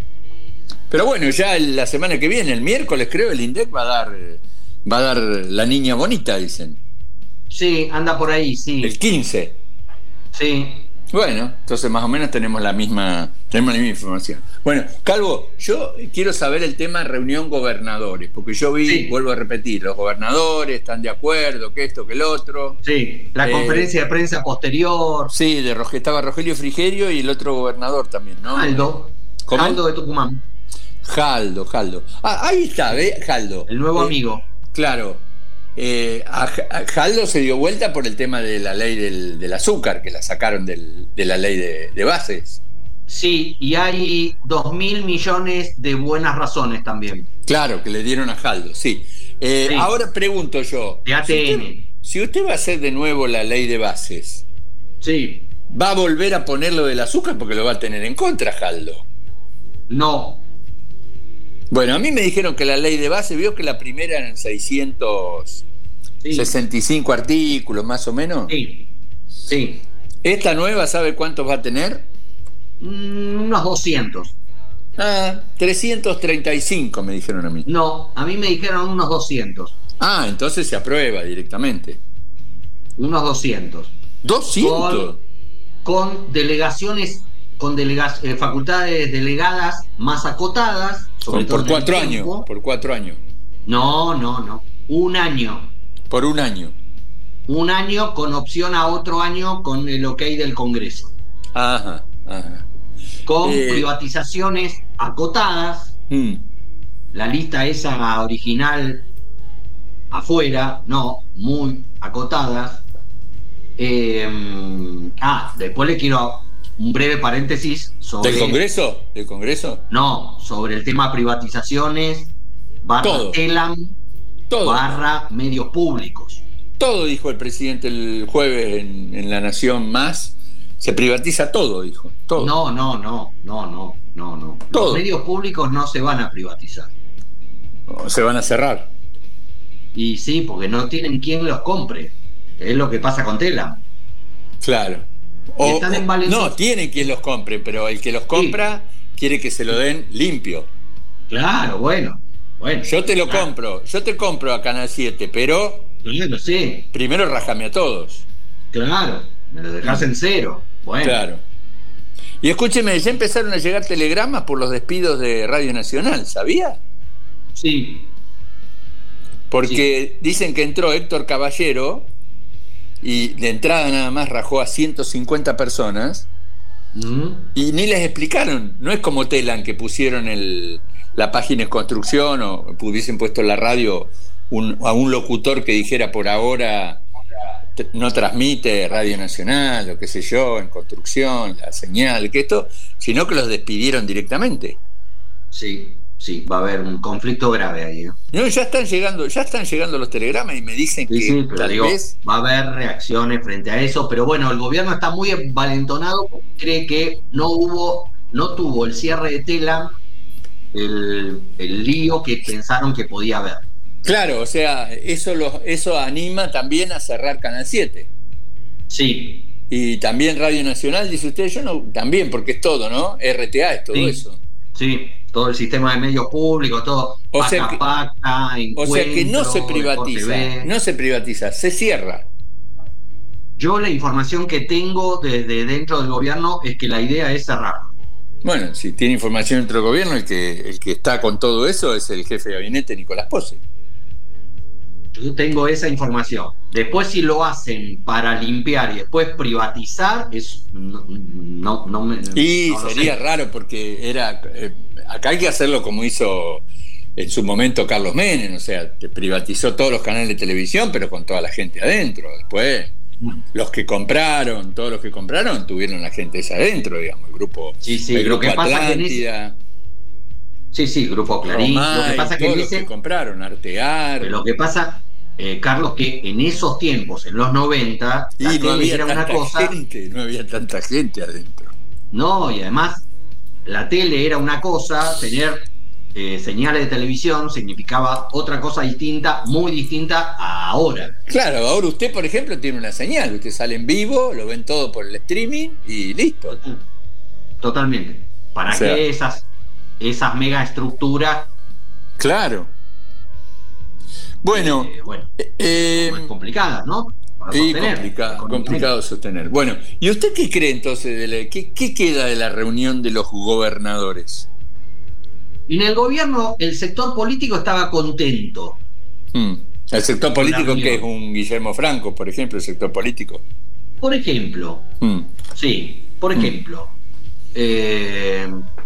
Pero bueno, ya la semana que viene, el miércoles, creo, el INDEC va a dar, va a dar la niña bonita, dicen. Sí, anda por ahí, sí. El quince. Sí. Bueno, entonces más o menos tenemos la misma, tenemos la misma información. Bueno, Calvo, yo quiero saber el tema reunión gobernadores, porque yo vi, sí. vuelvo a repetir, los gobernadores están de acuerdo, que esto, que el otro. Sí, la eh, conferencia de prensa posterior. Sí, de Roge, estaba Rogelio Frigerio y el otro gobernador también, ¿no? Jaldo. ¿Cómo? Jaldo de Tucumán. Jaldo, Jaldo. Ah, ahí está, ¿ve? Jaldo. El nuevo eh, amigo. Claro. Eh, a, a Jaldo se dio vuelta por el tema de la ley del, del azúcar, que la sacaron del, de la ley de, de bases. Sí, y hay dos mil millones de buenas razones también. Claro, que le dieron a Jaldo, sí. Eh, sí. Ahora pregunto yo. De A T N. Si usted, si usted va a hacer de nuevo la ley de bases, sí. ¿va a volver a poner lo del azúcar porque lo va a tener en contra, Jaldo? No. Bueno, a mí me dijeron que la ley de base, vio que la primera eran seiscientos sesenta y cinco sí. artículos, más o menos. Sí, sí. ¿Esta nueva sabe cuántos va a tener? Mm, unos doscientos. Ah, trescientos treinta y cinco me dijeron a mí. No, a mí me dijeron unos doscientos. Ah, entonces se aprueba directamente. Unos doscientos. ¿doscientos? Con, con delegaciones, con delega, eh, facultades delegadas más acotadas. Sobre por, todo por cuatro años. Por cuatro años. No, no, no. Un año. Por un año. Un año con opción a otro año con el ok del Congreso. Ajá, ajá. Con eh... privatizaciones acotadas. Mm. La lista esa original afuera, no, muy acotadas. Eh, ah, después le quiero un breve paréntesis sobre... ¿Del Congreso? ¿Del Congreso? No, sobre el tema privatizaciones, barra Todo. Telam, Todo. barra medios públicos. Todo dijo el presidente el jueves en, en La Nación Más. Se privatiza todo, dijo. Todo. No, no, no, no, no, no, no. Todo. Los medios públicos no se van a privatizar. Se van a cerrar. Y sí, porque no tienen quien los compre. Es lo que pasa con Telam. Claro. O, están en Valenzuela. No, tienen quien los compre, pero el que los compra sí. quiere que se lo den limpio. Claro, bueno. bueno yo te lo claro. compro, yo te compro a Canal siete, pero claro, sí. primero rájame a todos. Claro, me lo dejás en cero. Bueno. Claro. Y escúcheme, ya empezaron a llegar telegramas por los despidos de Radio Nacional, ¿sabía? Sí. Porque sí. dicen que entró Héctor Caballero y de entrada nada más rajó a ciento cincuenta personas mm. y ni les explicaron. No es como Telam, que pusieron el, la página en construcción o hubiesen puesto en la radio un, a un locutor que dijera por ahora no transmite Radio Nacional o qué sé yo, en construcción, la señal, que esto, sino que los despidieron directamente. Sí. sí, va a haber un conflicto grave ahí. ¿eh? No, ya están llegando, ya están llegando los telegramas y me dicen sí, que sí, pero tal digo, vez va a haber reacciones frente a eso, pero bueno, el gobierno está muy envalentonado porque cree que no hubo, no tuvo el cierre de Telam el, el lío que pensaron que podía haber. Claro, o sea, eso los, eso anima también a cerrar Canal siete. Sí. Y también Radio Nacional, dice usted, yo no, también, porque es todo, ¿no? R T A es todo sí, eso. Sí, todo el sistema de medios públicos, todo. O paca, sea que, paca, o sea que no se privatiza, no se privatiza, se cierra. Yo la información que tengo desde dentro del gobierno es que la idea es cerrarlo. Bueno, si tiene información dentro del gobierno, el que, el que está con todo eso es el jefe de gabinete, Nicolás Pose. Yo tengo esa información. Después, si lo hacen para limpiar y después privatizar, es no, no, no me. Y no sería sé. raro porque era. Eh, acá hay que hacerlo como hizo en su momento Carlos Menem, o sea, te privatizó todos los canales de televisión, pero con toda la gente adentro. Después, los que compraron, todos los que compraron, tuvieron la gente esa adentro, digamos, el grupo, Sí, sí, el lo grupo que pasa Atlántida. Sí, sí, Grupo Clarín. Romay, lo que pasa que todos dice, los que compraron, Artear. lo que pasa, eh, Carlos, que en esos tiempos, en los noventa, Y la no tele había era tanta una cosa. gente, no había tanta gente adentro. No, y además, la tele era una cosa, tener eh, señales de televisión significaba otra cosa distinta, muy distinta a ahora. Claro, ahora usted, por ejemplo, tiene una señal, usted sale en vivo, lo ven todo por el streaming y listo. Totalmente. ¿Para O sea, qué esas, esas mega estructuras? Claro. Bueno, eh, bueno eh, es complicada, ¿no? Para y sostener, complicado, complicado sostener. Bueno, ¿y usted qué cree entonces? De la, qué, ¿Qué queda de la reunión de los gobernadores? En el gobierno, el sector político estaba contento. Hmm. ¿El sector Con la político que es reunión. un Guillermo Franco, por ejemplo, el sector político? Porejemplo, Hmm. sí, por Mm. ejemplo, eh,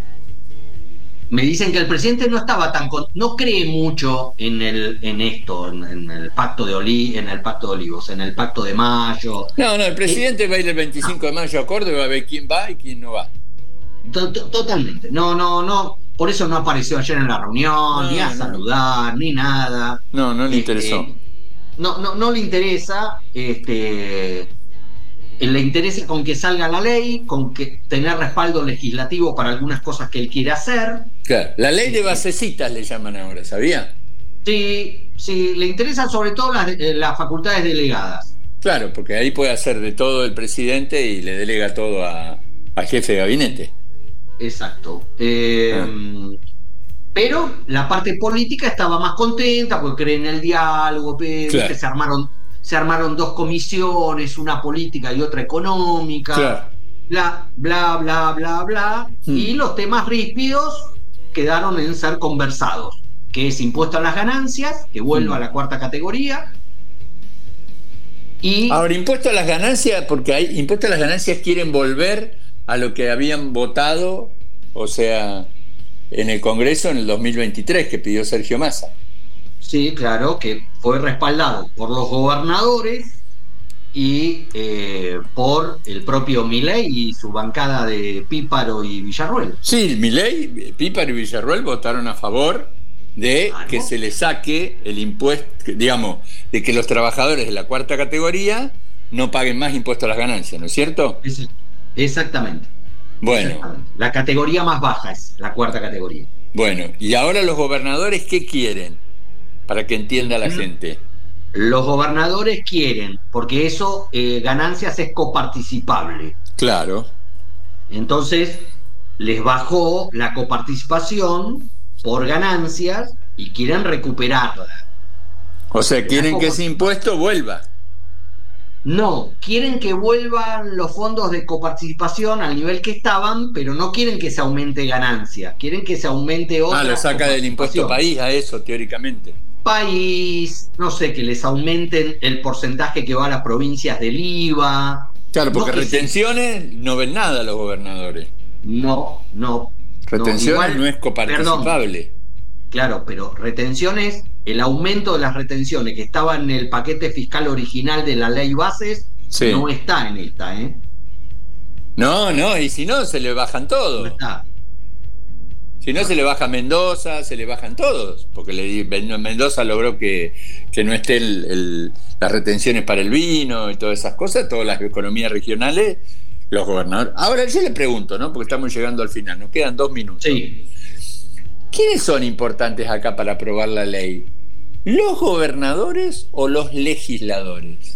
me dicen que el presidente no estaba tan con, no cree mucho en el en esto, en, en el pacto de Oli, en el pacto de Olivos, en el pacto de Mayo. No, no, el presidente eh, va a ir el veinticinco de mayo a Córdoba a ver quién va y quién no va. To, to, totalmente. No, no, no. Por eso no apareció ayer en la reunión, no, ni a no. saludar, ni nada. No, no le este, interesó. No, no, no le interesa. Este, le interesa con que salga la ley, con que tener respaldo legislativo para algunas cosas que él quiere hacer. Claro, la ley de basecitas le llaman ahora, ¿sabía? Sí, sí, le interesan sobre todo las, las facultades delegadas. Claro, porque ahí puede hacer de todo el presidente y le delega todo a, al jefe de gabinete. Exacto. Eh, ah. Pero la parte política estaba más contenta porque cree en el diálogo, claro. Que se armaron, se armaron dos comisiones, una política y otra económica, claro. bla, bla, bla, bla, bla, hmm. y los temas ríspidos quedaron en ser conversados, que es impuesto a las ganancias, que vuelva hmm. a la cuarta categoría. Y ahora, impuesto a las ganancias, porque hay impuesto a las ganancias quieren volver a lo que habían votado, o sea, en el Congreso en el dos mil veintitrés, que pidió Sergio Massa. Sí, claro, que fue respaldado por los gobernadores y eh, por el propio Milei y su bancada de Píparo y Villarruel. Sí, Milei, Píparo y Villarruel votaron a favor de claro. que se le saque el impuesto, digamos, de que los trabajadores de la cuarta categoría no paguen más impuestos a las ganancias, ¿no es cierto? Es, exactamente. Bueno. Exactamente. La categoría más baja es la cuarta categoría. Bueno, y ahora los gobernadores, ¿qué quieren? Para que entienda la gente. Los gobernadores quieren, porque eso, eh, ganancias es coparticipable. Claro. Entonces, les bajó la coparticipación por ganancias y quieren recuperarla. O sea, quieren que ese impuesto vuelva. No, quieren que vuelvan los fondos de coparticipación al nivel que estaban, pero no quieren que se aumente ganancia, quieren que se aumente otra. Ah, lo saca del impuesto país a eso, teóricamente. País, no sé, que les aumenten el porcentaje que va a las provincias del I V A. Claro, porque no retenciones se... no ven nada los gobernadores. No, no. Retenciones no, igual, no es coparticipable. Perdón, claro, pero retenciones, el aumento de las retenciones que estaba en el paquete fiscal original de la ley bases, sí. no está en esta, ¿eh? No, no, y si no, se le bajan todo. No está. Si no, se le baja Mendoza, se le bajan todos, porque le, Mendoza logró que, que no estén el, el, las retenciones para el vino y todas esas cosas, todas las economías regionales, los gobernadores. Ahora yo le pregunto, ¿no? Porque estamos llegando al final, nos quedan dos minutos. Sí. ¿Quiénes son importantes acá para aprobar la ley? ¿Los gobernadores o los legisladores?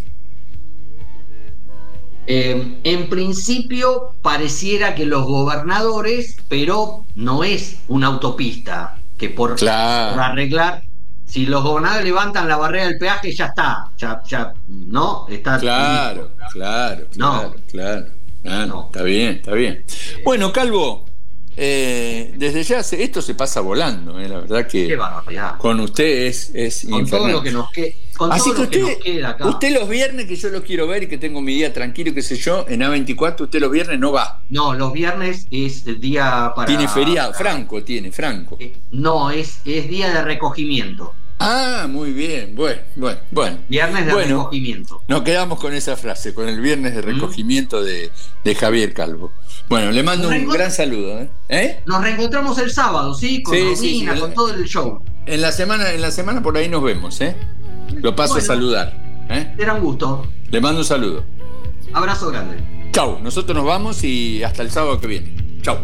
Eh, en principio pareciera que los gobernadores, pero no es una autopista que por, claro. por arreglar, si los gobernadores levantan la barrera del peaje ya está, ya, ya no está. Claro, claro, claro, no. claro, claro. No. Está bien, está bien. Bueno, Calvo, eh, desde ya se, esto se pasa volando, eh, la verdad que Qué barbaridad. Con usted es, es con infernal. todo lo que nos queda. Con Así todo que lo usted, que nos queda acá. usted los viernes, que yo lo quiero ver y que tengo mi día tranquilo, qué sé yo, en A veinticuatro, usted los viernes no va. No, los viernes es el día para. Tiene feriado, Franco tiene, Franco. Eh, no, es, es día de recogimiento. Ah, muy bien, bueno, bueno, bueno. Viernes de bueno, recogimiento. Nos quedamos con esa frase, con el viernes de recogimiento ¿Mm? de, de Javier Calvo. Bueno, le mando un gran saludo. ¿eh? ¿Eh? Nos reencontramos el sábado, ¿sí? Con sí, Romina, sí, sí. con todo el show. En la semana, en la semana por ahí nos vemos, ¿eh? Lo paso bueno, a saludar. ¿eh? Será un gusto. Le mando un saludo. Abrazo grande. Chau, nosotros nos vamos y hasta el sábado que viene. Chau.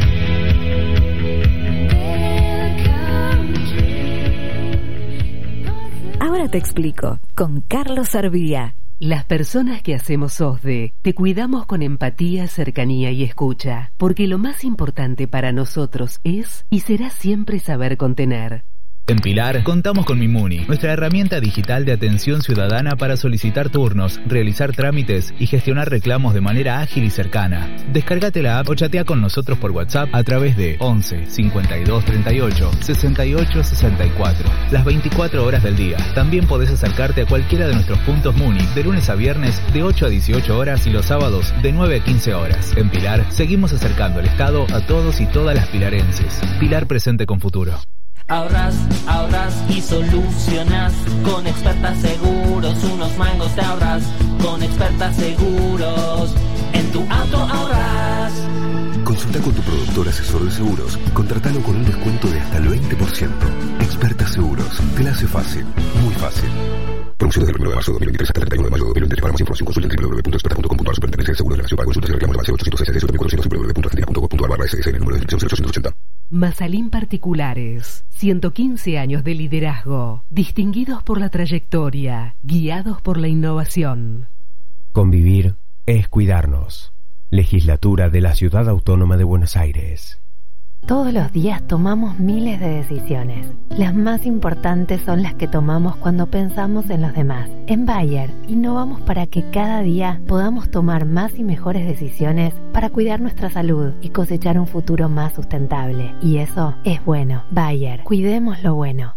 Ahora te explico, con Carlos Arbía. Las personas que hacemos O S D E te cuidamos con empatía, cercanía y escucha, porque lo más importante para nosotros es y será siempre saber contener. En Pilar contamos con Mimuni, nuestra herramienta digital de atención ciudadana para solicitar turnos, realizar trámites y gestionar reclamos de manera ágil y cercana. Descárgate la app o chatea con nosotros por WhatsApp a través de once, cincuenta y dos, treinta y ocho, sesenta y ocho, sesenta y cuatro, las veinticuatro horas del día. También podés acercarte a cualquiera de nuestros puntos Muni de lunes a viernes de ocho a dieciocho horas y los sábados de nueve a quince horas. En Pilar seguimos acercando el Estado a todos y todas las pilarenses. Pilar presente con futuro. Ahorras, ahorras y solucionas con Expertas Seguros, unos mangos te ahorras con Expertas Seguros. En tu auto ahorras. Consulta con tu productor asesor de seguros y contratalo con un descuento de hasta el veinte por ciento. Expertas Seguros, te la hace fácil, muy fácil. Promociones del primero de marzo de dos mil veintitrés hasta el treinta y uno de mayo de dos mil veintitrés. Para más información consulta en doble u doble u doble u punto experta punto com punto a r. Superintendencia de Seguros de la Nación. Para consultas y reclamos de base ochocientos seis seis cuatrocientos doble u doble u doble u punto argentina punto gov punto a r barra S S. El número de inscripción cero ochocientos ochenta. Mazalín Particulares, ciento quince años de liderazgo, distinguidos por la trayectoria, guiados por la innovación. Convivir es cuidarnos. Legislatura de la Ciudad Autónoma de Buenos Aires. Todos los días tomamos miles de decisiones. Las más importantes son las que tomamos cuando pensamos en los demás. En Bayer, innovamos para que cada día podamos tomar más y mejores decisiones para cuidar nuestra salud y cosechar un futuro más sustentable. Y eso es bueno. Bayer, cuidemos lo bueno.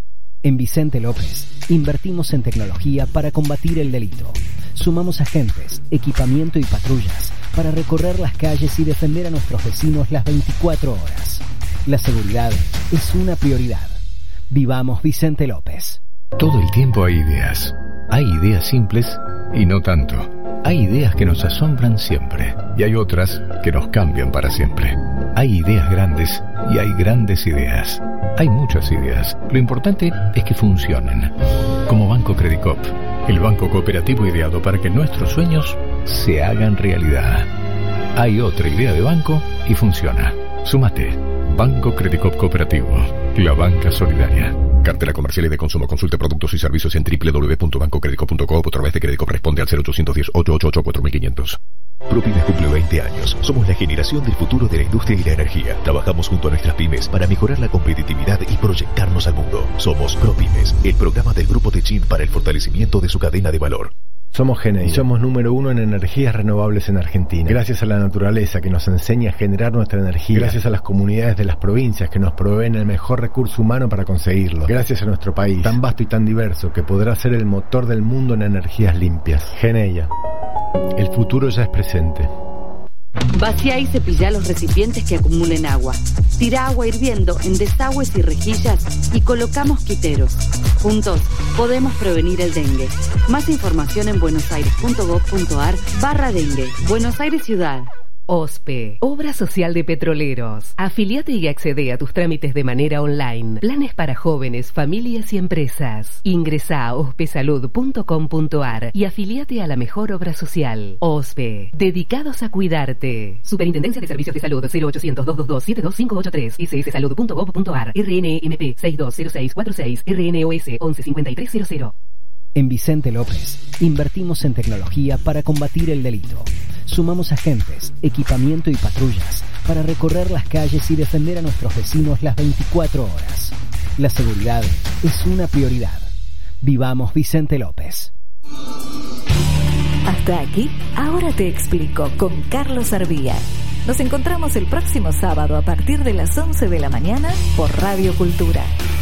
En Vicente López, invertimos en tecnología para combatir el delito. Sumamos agentes, equipamiento y patrullas para recorrer las calles y defender a nuestros vecinos las veinticuatro horas. La seguridad es una prioridad. Vivamos Vicente López. Todo el tiempo hay ideas. Hay ideas simples y no tanto. Hay ideas que nos asombran siempre y hay otras que nos cambian para siempre. Hay ideas grandes y hay grandes ideas. Hay muchas ideas. Lo importante es que funcionen. Como Banco Credicop, el banco cooperativo ideado para que nuestros sueños se hagan realidad. Hay otra idea de banco y funciona. Súmate. Banco Credicop Cooperativo. La banca solidaria. Cartera comercial y de consumo. Consulte productos y servicios en doble u doble u doble u punto banco credicop punto com o a través de Credicop. Responde al cero ochocientos diez, ochocientos ochenta y ocho, cuatro mil quinientos. ProPymes cumple veinte años. Somos la generación del futuro de la industria y la energía. Trabajamos junto a nuestras pymes para mejorar la competitividad y proyectarnos al mundo. Somos ProPymes, el programa del Grupo Techin para el fortalecimiento de su cadena de valor. Somos Genei y somos número uno en energías renovables en Argentina. Gracias a la naturaleza que nos enseña a generar nuestra energía. Gracias a las comunidades de las provincias que nos proveen el mejor recurso humano para conseguirlo. Gracias a nuestro país, tan vasto y tan diverso, que podrá ser el motor del mundo en energías limpias. Geneia. El futuro ya es presente. Vacía y cepilla los recipientes que acumulen agua. Tira agua hirviendo en desagües y rejillas y colocamos quiteros. Juntos podemos prevenir el dengue. Más información en buenosaires punto gov punto ar barra dengue. Buenos Aires Ciudad. O S P E, Obra Social de Petroleros. Afiliate y accede a tus trámites de manera online. Planes para jóvenes, familias y empresas. Ingresa a ospesalud punto com punto ar y afiliate a la mejor obra social. O S P E, dedicados a cuidarte. Superintendencia de Servicios de Salud cero ochocientos, doscientos veintidós, setenta y dos cinco ochenta y tres, ese ese salud punto gov punto ar, R N M P seis dos cero seis cuatro seis, R N O S once cincuenta y tres cero cero. En Vicente López, invertimos en tecnología para combatir el delito. Sumamos agentes, equipamiento y patrullas para recorrer las calles y defender a nuestros vecinos las veinticuatro horas. La seguridad es una prioridad. Vivamos Vicente López. Hasta aquí, Ahora te explico con Carlos Arbía. Nos encontramos el próximo sábado a partir de las once de la mañana por Radio Cultura.